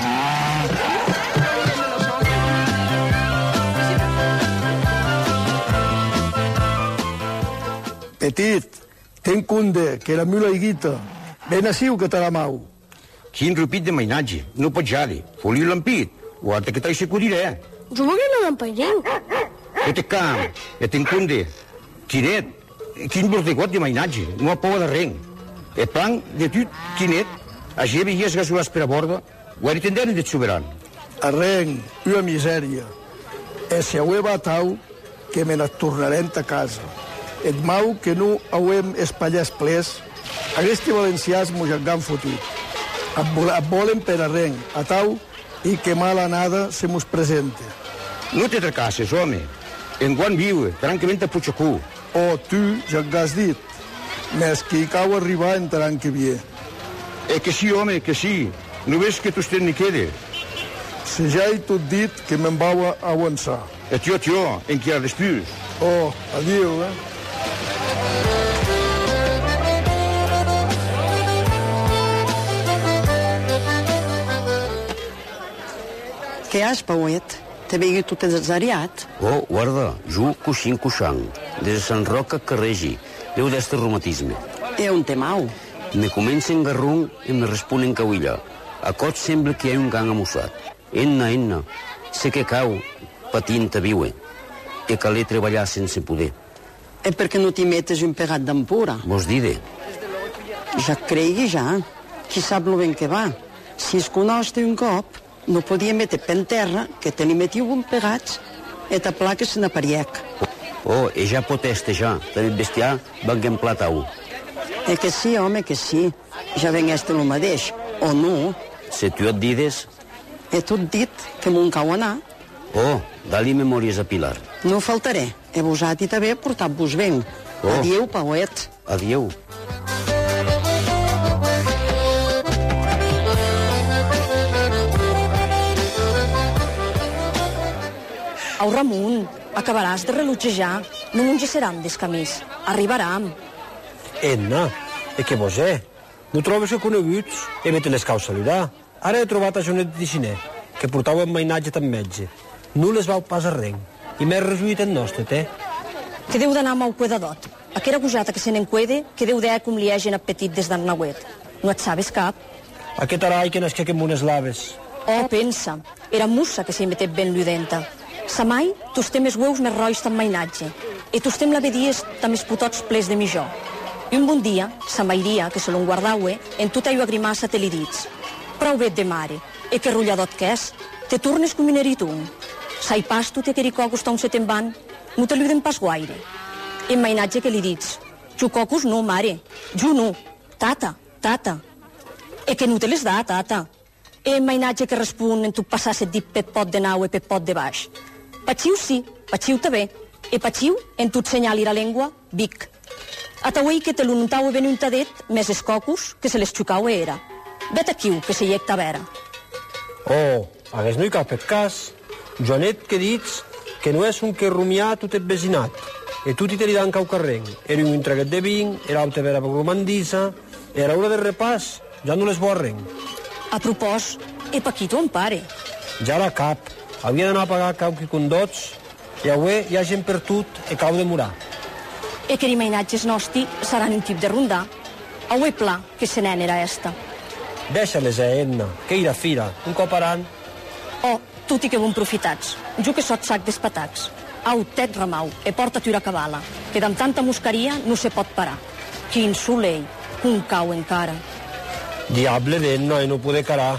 S3: Petit, ten cunde, que la mula higuita. Ben assiu que te la mau.
S6: Quin rupit de mainatge, no pot jade. Foliu l'ampit, guarda que t'hi securiré.
S17: Jo m'agrada l'empairenc.
S6: Que te cam, e ten cunde. Quinet, quin bordegot de mainatge, no ha por de ren. E plan de tu, quinet, a gebe i es gasolàs per a borda, guari tenderen de soberan.
S3: Arren, una misèria. E si aué batau, que me les tornarem a casa. Et mau que no auem espallès ples, aguesti valencians mos han fotut. Et volen per arren, a tau, i que mala anada se mos presente.
S6: No te tracasses, home. Enguant viu, francament a Puigacú.
S3: Oh, tu ja t'has dit. Més que hi cau arribar entrant que vie.
S6: Que sí, home, que sí. No ves que tu estem ni quede?
S3: Si ja he tot dit que me'n vau a avançar.
S6: Tio, en qui ha després?
S3: Oh, adiu,
S7: Què has, Pauet? Te veig tot desariat.
S24: Oh, guarda, jo coixant, des de Sant Roca que regi, deu d'este reumatisme.
S7: E on te mau?
S24: Me comença en garrun i me respon en cauilla. A cot sembla que hi ha un gang amussat. Enna, sé que cau, patint a viure, e calé treballar sense poder.
S7: E per què no t'hi metes un pegat d'empura?
S24: Vos dide.
S7: Ja cregui, ja. Qui sap lo ben que va. Si es conosti un cop, no podia meter pen terra, que te li metiu un pegats, e ta placa se n'apariec.
S24: Oh, e ja pot estejar, també bestiar, venguem platau.
S7: E que sí, home, que sí. Ja ven este lo mateix, o no?
S24: Se tu et dides...
S7: He tot dit que m'on cau anar.
S24: Oh, dali memòries a Pilar.
S7: No faltaré. E vosati també portat-vos ben.
S24: Oh.
S7: Adieu, Pauet.
S24: Adieu.
S15: Au, Ramon, acabaràs de relotgejar. No m'engeceràm des camins. Arribaràm.
S22: Enna, que vos no trobes que coneguts e me te les cau saludar. Ara he trobat a Jonet Dixiner, que portava un mainatge tan metge. No les vau pas a ren. I m'he resuït en nostre,
S15: Que deu d'anar amb el cuedadot. Aquera gujata que se n'encuede, que deu d'haver com li hagin apetit des d'Arnauet. No et sabes cap?
S22: Aquest arai que nasquec amb unes laves.
S15: Oh, pensa, era mussa que s'hi metet ben ludenta. Sa mai, tostem els hueus més rois tan mainatge. I tostem la vedies tam els putots ples de mijó. I un bon dia, sa mairia, que se l'on guardaue, en tot allò agrimar satelidits. Prou vet de mare, e que rulladot que és, te tornes com mineritum. Sai pas tu te quericocos ta un se te'n van, no te l'uden pas guaire. En mainatge que li dits, xucocos no, mare, jo no, tata. E que no te les da, tata. En mainatge que respon en tu passar set dit pet pot de nau e pet pot de baix. Patsiu sí, patsiu també, e patsiu en tu et senyali la llengua, vic. Atauei que te l'untau ben untadet, més escocos, que se les xucau era. Vet aquiu, que se hiec ta vera.
S22: Oh, hagués no hi cap et cas. Joanet, que dits que no és un que rumiar tot et vecinat. E tu t'hi teridan cau carreng. Era un traguet de vin, era alta vera per romandisa, era hora de repàs, ja no les borren.
S15: A propòs, e pa qui ton pare?
S22: Ja la cap. Havia d'anar a pagar cau que condots, i avui hi ha gent per tot e cau de morar.
S15: E que rimainatges nosti seran un tip de rondar. Avui pla, que se nen era esta.
S22: Deixa-les, Enna, que irà fira, un cop aran.
S15: Oh, tu i que bon profitats. Jo que sot sac d'espatacs. Au, tet ramau, e porta-t'hi una cabala, que d'amb tanta moscaria no se pot parar. Quin solell, un cau encara.
S22: Diable d'Enna, no poder carar.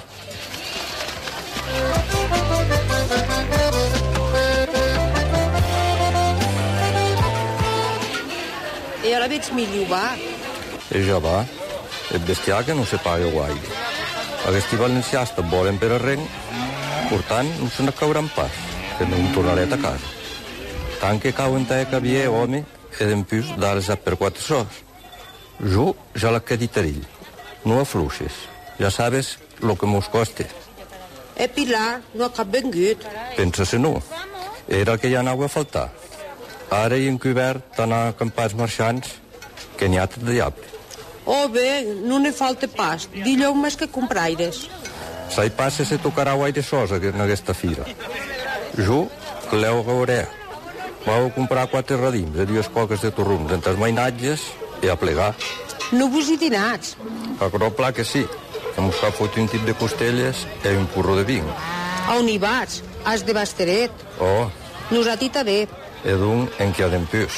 S7: E ara veig millor va.
S21: E ja va. El bestiar que no se paga guaire. Aquests valencians te'n volen per arreng, per tant, no se ne cauran pas, que no em tornaret a casa. Tant que cauen ta que havia, home, he d'empús d'ara per 4 sors. Jo ja l'he dit a ell. No afluixes. Ja sabes el que mos costa.
S8: Pilar, no ha cap vengut.
S21: Pensa-se no. Era que ja anava a faltar. Ara hi ha encobert d'anar a acampars marxants que n'hi ha tot de diable.
S8: Oh, bé, no ne falta pas. Dilleu més que compraires.
S21: Sai passa se tocarà guaire sosa en aquesta fira. Jo, que l'heu gauré. Vau a comprar 4 radims de 2 coques de torrums entre els mainatges i a plegar.
S8: No vos hi dinats.
S21: A gros pla que sí, que mos fa fotre un tip de costelles i un porro de vinc.
S8: A on hi vaig? Has de Basteret.
S21: Oh,
S8: Nosaltres també.
S21: e d'un en què adem pius.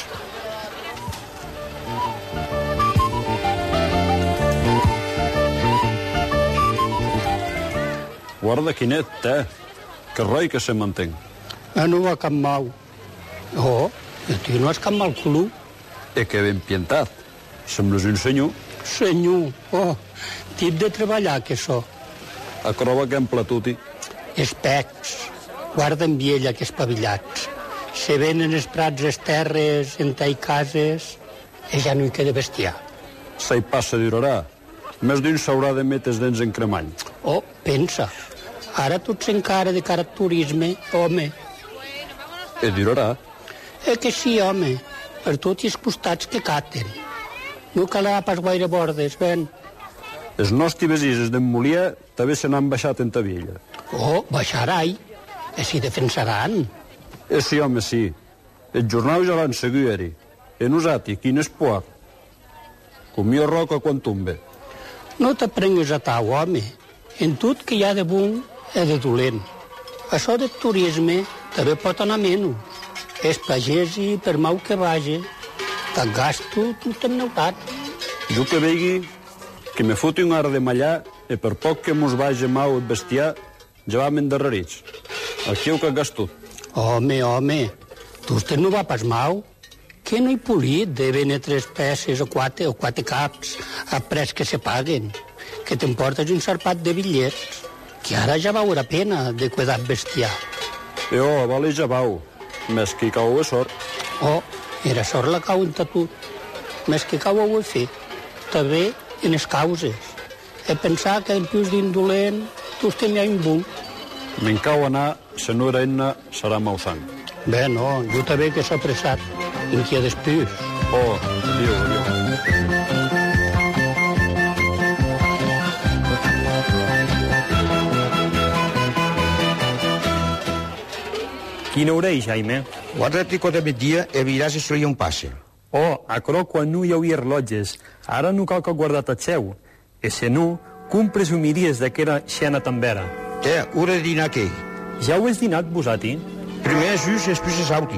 S19: Guarda quinet, que roi que se mantenc.
S18: No va cap mau. Oh, tu no has cap mal color.
S19: Que ben pientat. Sembles un senyor.
S18: Senyor, oh, tip de treballar, que so.
S19: A crova que em platuti.
S18: Especs, guarden viella que espavillats. Se venen els prats, les terres, entai cases, i ja no hi queda bestiar.
S19: Se hi passa durarà. Més d'un s'haurà de metre els dents en cremall.
S18: Oh, pensa, ara tots encara de cara a turisme, home.
S19: Durarà.
S18: Que sí, home, per tots els costats que caten. No calà pas guaire bordes, ben.
S19: Els nostres vesises d'en Molià també se n'han baixat en Taviella.
S18: Oh, baixarai, s'hi defensaran.
S19: Sí, home, sí. El jornal ja l'han seguit, e nosaltres, quin espoir. Comió roca quan tombe.
S18: No t'aprengues a tau, home. En tot que hi ha de bon és de dolent. Això de turisme també pot anar menys. És pagesi, per mau que vagi, te'n gasto, tu te'n neutat.
S19: Jo que vegi que me foti un ar de mallar i per poc que mos vagi mau el bestiar, ja vam endarrerits. Aquí ho que gasto.
S18: Home, tu no va pas mau. Que no hi polit de venir 3 peces o 4 caps a pres que se paguen. Que t'emportes un sarpat de bitllets, que ara ja vaurà pena de cuidar bestiar.
S19: Vale, ja vau. Més que cau a sort.
S18: Oh, era sort la cau en tu. Més que cau ho he fet. També en les causes. He pensat que el pius d'indolent tu tenia un bon.
S19: Me'n cau anar, se no era enna, serà mausant.
S18: Bé, no, jo també que s'ha apressat. En qui ha despius.
S19: Oh, adiós.
S22: Quina hora és, Jaime?
S6: Guarda-t'hi cada migdia i veuràs si solia un passe.
S22: Oh, a croc quan no hi havia relotges. Ara no cal que guardat el seu. E se no, com presumiries d'aquera xena tan vera?
S6: Hora de dinar què?
S22: Ja ho has dinat, vosati?
S6: Primer just i després s'auti.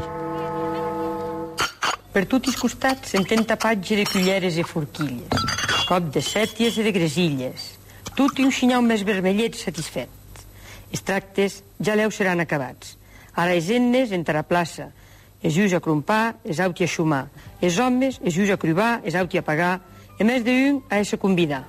S16: Per tots els costats s'entén tapatge de culleres i forquilles, cop de sèties i de gresilles, tot i un xinyau més vermellet satisfet. Els tractes ja l'heu seran acabats. Ara els ennes entre la plaça, els ulls a crompar, els auti a xumar, els homes, els ulls a cruvar, els auti a pagar, i més d'un a ésser convidar.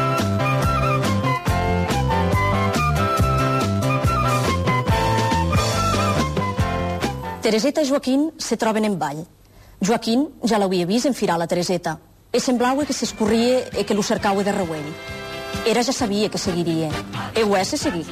S15: Tereseta i Joaquín se troben en ball. Joaquín ja l'havia vist enfirar la Tereseta. E semblava que s'escorria e que lo cercava de reuell. Era ja sabia que seguiria. E ho és seguit.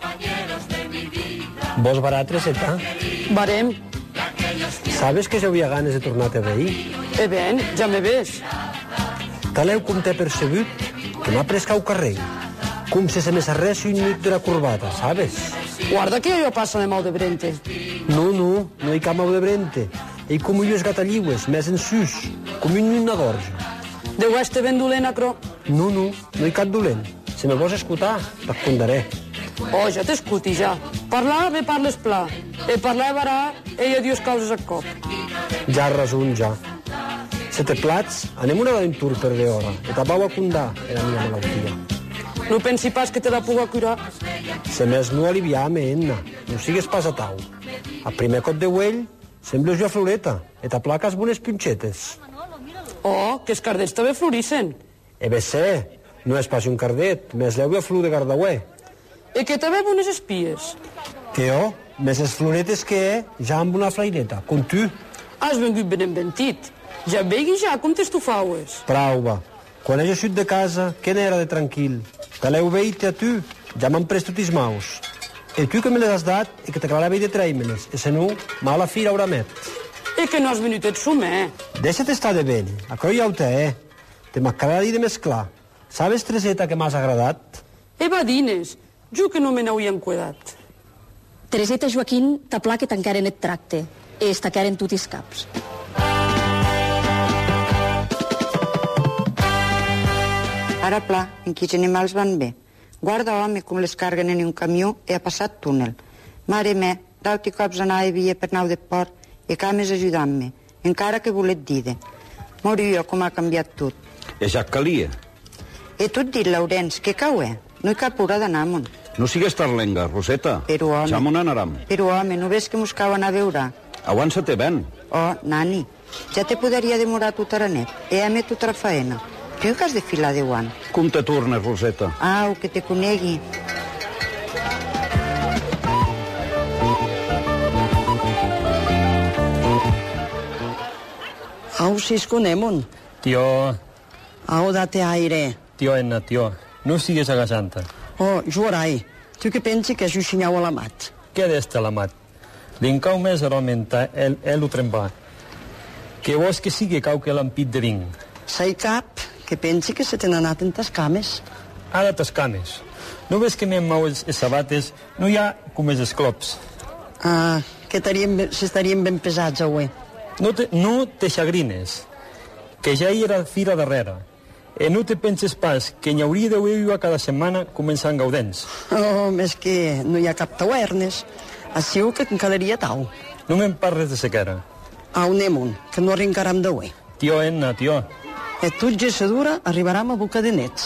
S22: Vols barar Tereseta?
S9: Barem.
S22: Sabes que ja havia ganes de tornar a veir?
S9: Ben, ja me ves.
S22: Taleu com t'he percebut que m'ha pres cau carrer. Com si se me serrés un nit de la corbata, sabes?
S9: Guarda que jo passo de mal de brente.
S22: No hi cap mal de brente. Ell com ulles gatalliues, més en sus, com un nin na gorja.
S9: Deu este ben dolent, acro?
S22: No hi cap dolent. Si me vols escoltar, t'escondaré.
S9: Oh, ja t'escuti, ja. Parlar, bé parles pla. E parlar barà, ella dius causes a cop.
S22: Ja rason, ja. Se te plats, anem una aventura per de hora. Que t'apau a condar, era mia malaltia.
S9: No pensi pas que te la puga curar.
S22: Se més no aliviar-me, Enna. No sigues pas a tau. A primer cop de uell, sembles jo a Floreta, et aplaques bones punxetes.
S9: Oh, que els cardets també florissen.
S22: Bé sé, no és pas un cardet, més l'heu a flor de Gardauer.
S9: E que també bones espies.
S22: Teo, més les floretes que ja amb una flaireta, com tu.
S9: Has vengut ben inventit. Ja vegui ja com t'estufaues.
S22: Prau, va. Quan he eixut de casa, què n'era de tranquil? te l'heu veig a tu, ja m'han prestat els maus. E tu que me les has dat e que t'aclarava de treure-me-les, e se no, mala fira haurà met.
S9: E que no has venut et sumar.
S22: Deixa't estar de vell, aquell ja ho té, te m'aclarà de mesclar. Sabes Tereseta que m'has agradat?
S9: Va dines, jo que no me n'hauien cuidat.
S15: Tereseta Joaquín t'aplà que tancaren et tracte, e estaqueren tot els caps.
S5: Ara pla, en quins animals van bé. Guarda, home, com les carguen en un camió i ha passat túnel. Mare me, d'alti cops anava a via per nau de port i cames ajudant-me, encara que volet dir-de. Morio, com ha canviat tot.
S19: E ja calia.
S5: E tu et dit, Laurenç, que cau, No hi cap hora d'anar-me'n.
S19: No sigues tarlenga, Roseta.
S5: Però, home...
S19: Ja m'on anarem.
S5: Però, home, no ves que mos cau anar a veure?
S19: Avança-te ben.
S5: Oh, nani, ja te podria demorar tu taranet. A mi tu tra faena. Tu que has de filar de guant.
S19: Com te tornes, Roseta?
S5: Au, que te conegui.
S7: Au, si es conemon.
S21: Tio...
S7: Au, date aire.
S21: Tio, Enna, tio, no sigues agassant-te.
S7: Oh, Jorai, tu que pensi que és un xinyau a la mat?
S21: Què d'este a la mat? L'incau més aromenta, el ho trempa. Que vols que sigui cau que l'ampit de vinc?
S7: Sai cap, que pensi que se t'han anat en tas cames.
S21: Ara tas cames. No ves que m'hem mau els sabates? No hi ha com els esclops.
S7: Ah, que s'estarien ben pesats, avui.
S21: No te xagrines, que ja hi era fira darrere. No te penses pas que n'hi hauria d'haver jo a cada setmana començant gaudents.
S7: Oh, més que no hi ha cap tavernes. Així que en calaria tau.
S21: No me'n parles de sequera.
S7: Au, anem-on, que no arrencaram d'avui.
S21: Tio, Enna, tio.
S7: Et tu, gessadura, arribaram a boca de nets.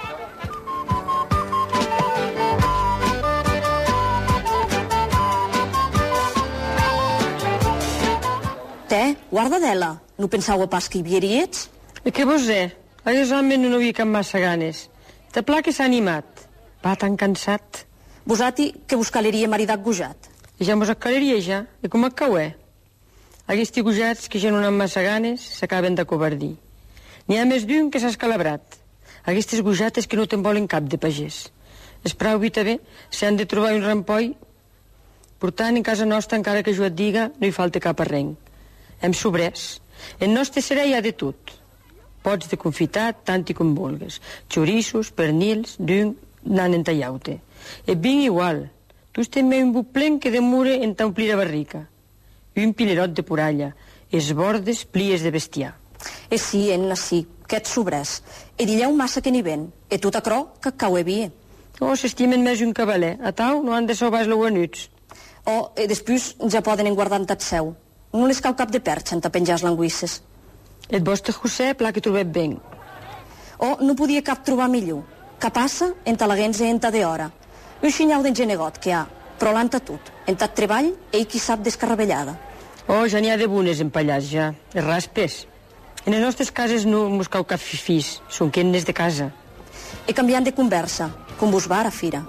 S15: Te, guardadela, no pensau pas que hi vieries?
S16: I què vos és? Aquest home no havia cap massa ganes. Te pla que s'ha animat. Va tan cansat.
S15: Vosati que vos caleria maridat gujat.
S16: I ja mos caleria ja. I com et caué? Aquests gujats que ja no han massa ganes s'acaben de covardir. N'hi ha més d'un que s'ha escalabrat. Aquestes gujates que no te'n volen cap de pagès. Es prou vita bé, s'han de trobar un rampoi. Per tant, en casa nostra, encara que jo et diga, no hi falta cap arrenc. Hem sobrers. En nostre serà hi ha de tot. Pots de confitar tant i com vulgues. Xorissos, pernils, d'un, nan en tallaute. Et vinc igual. Tu estem un buplent que demure en t'omplir la barrica. Un pilerot de puralla. Es bordes plies de bestiar.
S15: Sí, en sí, que et sobrers. E dilleu massa que n'hi ven. E tot acrò que et cau vie.
S16: Oh, s'estimen més un cavaler. A tau no han de sobar els lauanuts.
S15: Oh, e després ja poden enguardar en tat seu. No les cau cap de perxa en penjar l'anguisses.
S16: Et vostre José pla que trobet ben.
S15: Oh, no podia cap trobar millor. Que passa enta la gens i enta de hora. Un xinyau d'engenegot que ha, però l'anta tot. Enta treball, ell qui sap d'escarravellada.
S16: Oh, ja n'hi ha de bones empallats, ja. Es raspes. En les nostres cases no mos cau cap fifís. Són quennes de casa.
S15: E canviant de conversa, com vos va a fira.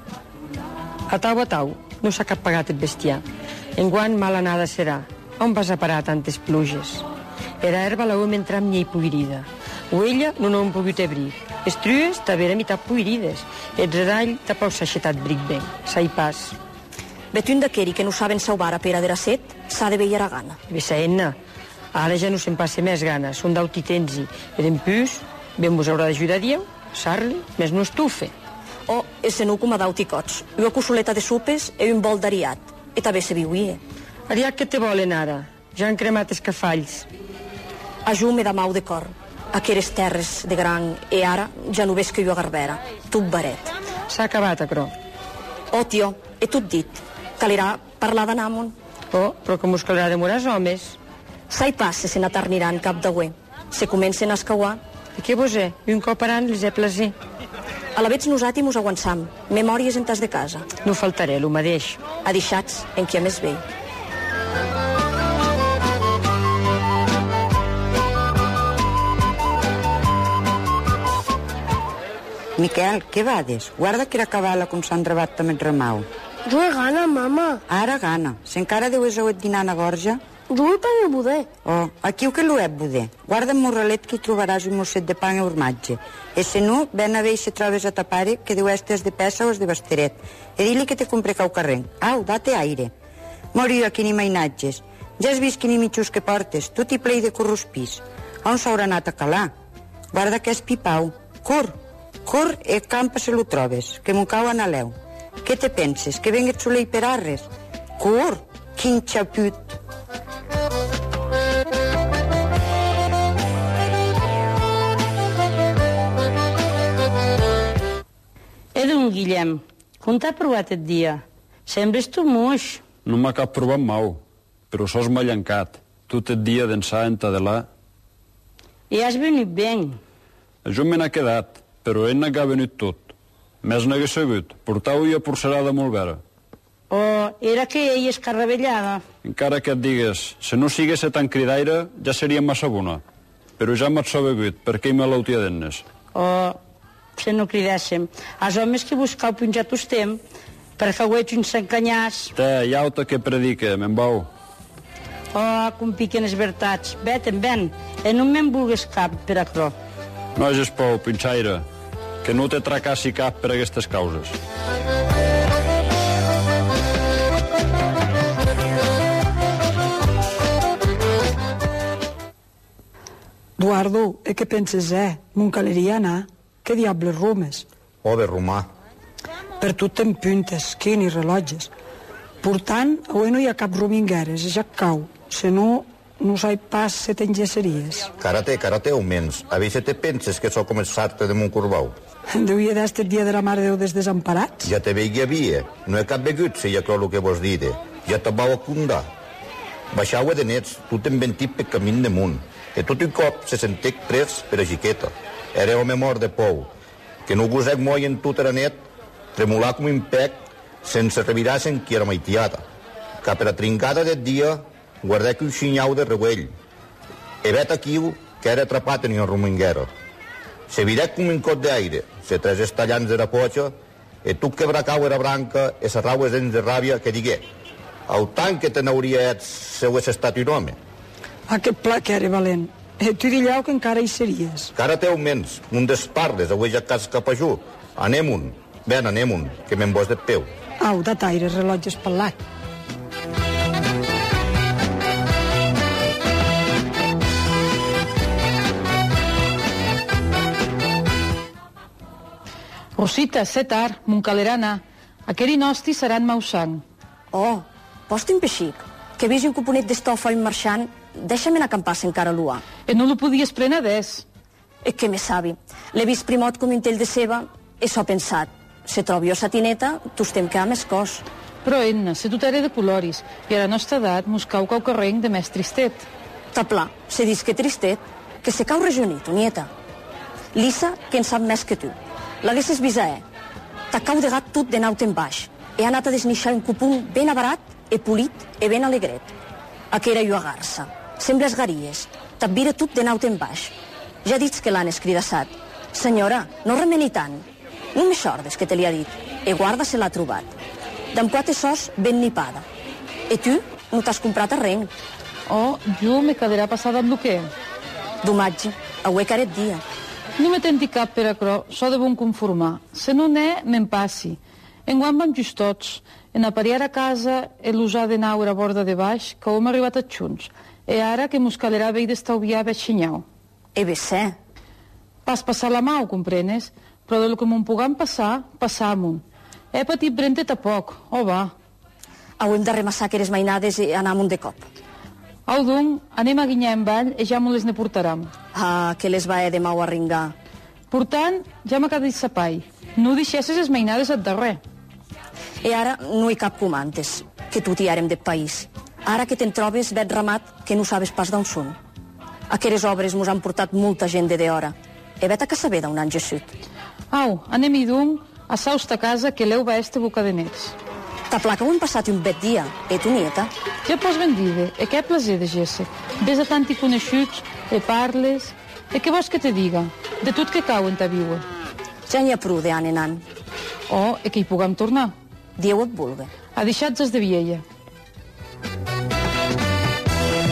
S16: A tau, no s'ha cap pagat el bestiar. Enguant mala anada serà. On vas a parar tantes pluges? Era herba la hem entrat amb llei puirida. O ella no n'ho hem pogut ebrir. Les trues també eren mitat puirides. El redall tapau s'ha aixetat bric ben. S'ha pas.
S15: Betun d'aqueri que no saben sauvar a pera de la set, s'ha de veir a gana.
S16: Vessa Enna, ara ja no se'n passa més gana. Són d'autitensi. E d'empús, ben vos haurà d'ajudar Dieu, sarli, més no estufe.
S15: Oh, ese no com a d'auticots. Una cosoleta de sopes e un bol d'ariat. E també se viuie.
S16: Ariat que te volen ara? Ja han cremat escafalls.
S15: Ajú me da mau de cor. Aqueres terres de gran, e ara ja no ves que jo a Garbera. Tot baret.
S16: S'ha acabat, acrò.
S15: Oh, tio, he tot dit. Calirà parlar d'anamon.
S16: Oh, però com us calirà demorar els homes?
S15: Sai pas se n'atarniran cap d'agüer. Se comencen a escauar.
S16: I què vos és? Un cop aran les he plaser.
S15: A la vets nosati mos aguançam. Memòries en tas de casa.
S16: No faltaré, lo mateix.
S15: A deixats en qui a més vell.
S5: Miquel, què vades? Guarda que era cabala com s'han rebat també el remau.
S17: Jo he gana, mama.
S5: Ara gana. Si encara deues haver dinant a Gorja,
S17: Vull pan i budé.
S5: Oh, aquí que l'ho budé. Guarda un morralet que hi trobaràs un mosset de pan i formatge. E se no, ven a veure si trobes a ta pare que deu estes de pesa o de basteret. E di-li que te compre cau carreng. Au, date aire. Morio aquí ni mainatges. Ja has vist quini mitjos que portes. Tu t'hi plei de corrospís. On s'haurà anat a calar? Guarda que és pipau. Cur e campa se lo trobes, que m'ho cau a l'eu. Què te penses, que vengues solei per arres? Cur, quin xaput.
S10: D'un Guillem, com t'ha provat el dia? Sembles tu moix.
S11: No m'ha cap provat mau, però sos mallancat. Tot el dia d'ençà en Tadelà.
S10: I has venit ben.
S11: Jo me n'ha quedat, però ell n'ha venut tot. Més n'hagués sabut, portau-hi a porcerada molt vera.
S10: Oh, era que ell és carravellada.
S11: Encara que et digues, si no sigués tan cridaire, ja seria massa bona. Però ja m'has sabut, perquè hi me l'autia d'ennes.
S10: Oh, se no cridéssim. Els homes que buscau pinjat estem, perquè ho ets uns encanyars.
S11: Llauta que predica, me'n vau.
S10: Oh, com piquen les veritats. Ven, e no me'n vulgues cap per acrò.
S11: No hagis por, pinxaire, que no te tracassi cap per aquestes causes.
S9: Eduardo, què penses, Mon caleria anar? Què diables rumes?
S6: O de romà.
S9: Per tu te'n puntes, quini rellotges. Portant, avui no hi ha cap romingueres, ja cau. Se no, no sai pas se t'engesseries.
S6: Carate, auments. A veure si te penses que sóc com el sartre de Montcorbau.
S9: Devia d'este el dia de la Mare de Déu des desemparats.
S6: Ja te veig que havia. No he cap begut, si ja creu el que vos dite. Ja te vau acundar. Baixau de nets, tu te'n ventit per camí damunt. E tot un cop se sentec pres per a xiqueta. Era home mort de pou, que no gosec moi en tot era net, tremolar com un pec, sense revirar-se'n qui era maitiada. Que per a trincada del dia, guardec un xinyau de reuell. E vet aquí que era atrapat en una rominguera. Se virec com un cot d'aire, se tres estallants de la potxa, e tu que bracau era branca, e serrau es dents de ràbia, que digué, au tant que te n'hauria si hagués estat un home.
S9: Aquest pla que era valent. Tu dillau que encara hi series.
S6: Cara té augments, un desparles, avui ja cas cap a ju. Anem-un, que me'n vos de peu.
S9: Au, dat aire, rellotge espatlat.
S12: Rosita, sé tard, mon calerana. Aqueri nosti seran mau sang.
S15: Oh, posti un peixic, que vegi un cuponet d'estofa i marxant. Deixa'm anar campar encara l'ua.
S12: E no lo podies prenar des?
S15: E que me sabi. L'he vist primot com un tell de ceba e s'ho pensat. Se trobi o satineta, tu estem que ha més cos.
S12: Però, Enna, se tu t'ere de coloris, i a la nostra edat mos cau carreng de més tristet.
S15: Taplà, se dis que tristet, que se cau regionit, nieta. Lisa, que en sap més que tu. L'haguessis vist t'ha cau de gat tot de naut en baix. He anat a desnixar un cupun ben abarat, e polit, e ben alegret. Aquera jo a garça. Sembla esgaries. T'advira tot de naut en baix. Ja dits que l'han escridassat. Senyora, no remeni tant. No me xordes que te li ha dit. E guarda se l'ha trobat. D'en quatre sos ben nipada. E tu no t'has comprat arreng.
S12: Oh, jo me quedarà passada amb lo que?
S15: Domatge, avui caret dia.
S12: No me tenti cap per acrò, so de bon conformar. Se no n'è, me'n passi. Enguant vam justots. En apariar a casa e l'usar de nau a borda de baix, que hem arribat a junts. E ara que mos calerà vei d'estauviar veig xinyau.
S15: E bé sé.
S12: Pas passar la mà, ho comprenes? Però de lo que m'ho pugam passar, passam-ho. He patit brentet a poc, va.
S15: Hauem de remassar que eres mainades i anar-mon de cop.
S12: Au, doncs, anem a guinyar en ball i ja m'ho les ne portaram.
S15: Ah, que les va de mau a ringar.
S12: Portant, ja m'ha quedat sapai. No deixesses les mainades al darrer.
S15: E ara no hi cap comantes, que tu tiarem de país. Ara que te'n trobes vet ramat que no sabes pas d'on són. Aqueres obres mos han portat molta gent de d'hora. E vet a que saber d'on han gessut.
S12: Au, anem-hi donc a sausta casa que l'heu va este boca de nets.
S15: Taplà que ho hem passat un bet dia, tu nieta?
S12: Ja pots ben dir, e què plaser de gesse. Ves a tant i coneixuts, e parles, e què vols que te diga? De tot que cau en ta viua.
S15: Ja n'hi ha prou d'an en an.
S12: Oh, e que hi puguem tornar.
S15: Dieu et vulga.
S12: A deixats de viella.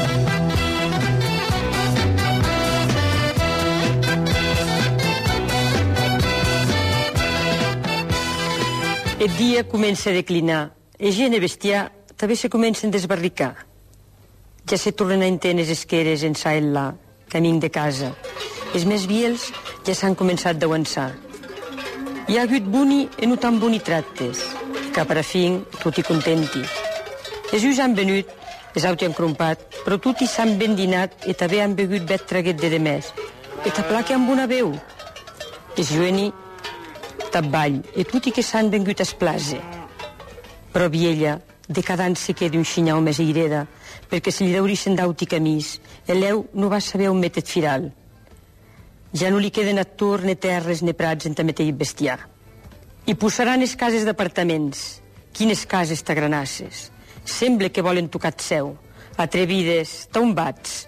S16: El dia comença a declinar. E gent i bestiar també se comencen a desbarricar. Ja se tornen a entendre les esqueres en sa el là, camí de casa. Els més viels ja s'han començat d'avançar. Hi ha hagut buni e no tan boni tractes, que per a fin tutti contenti. Els ulls han venut, els auti han crompat, però tutti s'han ben dinat e també han begut bet traguet de demés. E taplà que amb una veu. Els jueni tabball e tutti che s'han vengut a esplase. Però Viella, decadant se queda un xinyau més aireda, perquè se li deurixen d'auti camís, e l'eu no va saber on metet firal. Ja no li queden atur, ne terres, ne prats en tametell bestiar. I posaran les cases d'apartaments. Quines cases t'agranasses. Sembla que volen tocat seu. Atrevides, tombats.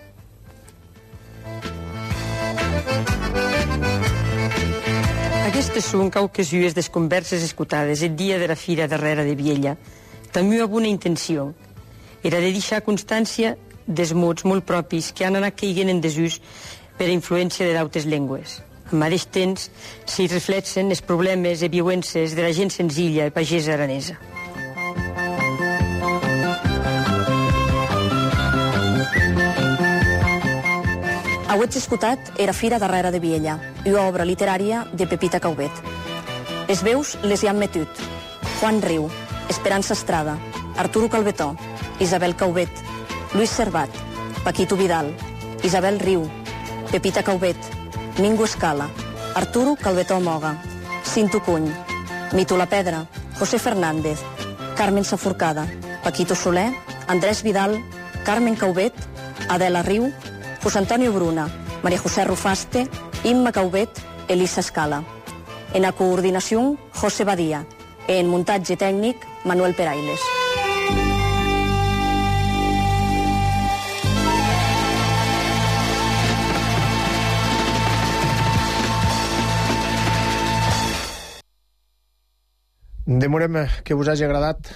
S16: Aquestes són quauques ues des converses escutades el dia de la fira darrere de Viella, també amb una intenció. Era de deixar constància des mots molt propis que han anat caiguent en desús per a influència de d'altres llengües. Al mateix temps s'hi reflexen els problemes i viuences de la gent senzilla i pagesa aranesa.
S15: Auets escutat era Fira darrere de Viella, una obra literària de Pepita Caubet. Les veus les hi han metut Juan Riu, Esperança Estrada, Arturo Calvetó, Isabel Caubet, Luis Servat, Paquito Vidal, Isabel Riu, Pepita Caubet, Mingo Escala, Arturo Calvetó Moga, Cinto Cuny, Mito La Pedra, José Fernández, Carmen Saforcada, Paquito Soler, Andrés Vidal, Carmen Caubet, Adela Riu, José Antonio Bruna, María José Rufaste, Imma Caubet, Elisa Escala. En la coordinació, José Badía. En muntatge tècnic, Manuel Perailes.
S1: Demorem que us hagi agradat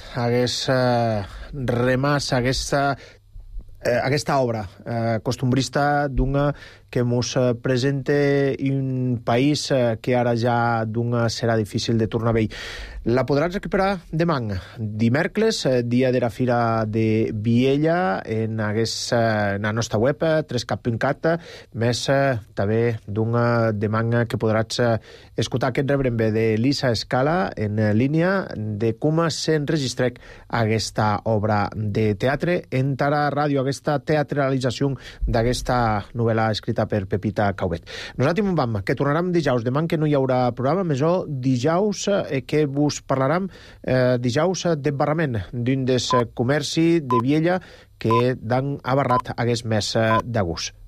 S1: aquesta obra costumbrista d'una que mos presenta un país que ara ja d'una serà difícil de tornar a veure. La podràs recuperar demà, dimecres, dia de la Fira de Viella, en la nostra web, trescap.cat, més també d'una demà que podràs escoltar aquest rebrembe de Lisa Escala en línia de com s'enregistra aquesta obra de teatre en Tara Ràdio, aquesta teatralització d'aquesta novel·la escrita per Pepita Caubet. Nosaltres vam, que tornarem dijous, demà que no hi haurà programa, més o dijous que vos parlarem dijous d'embarrament d'un des comerci de Viella que dan abarrat hagués més de gust.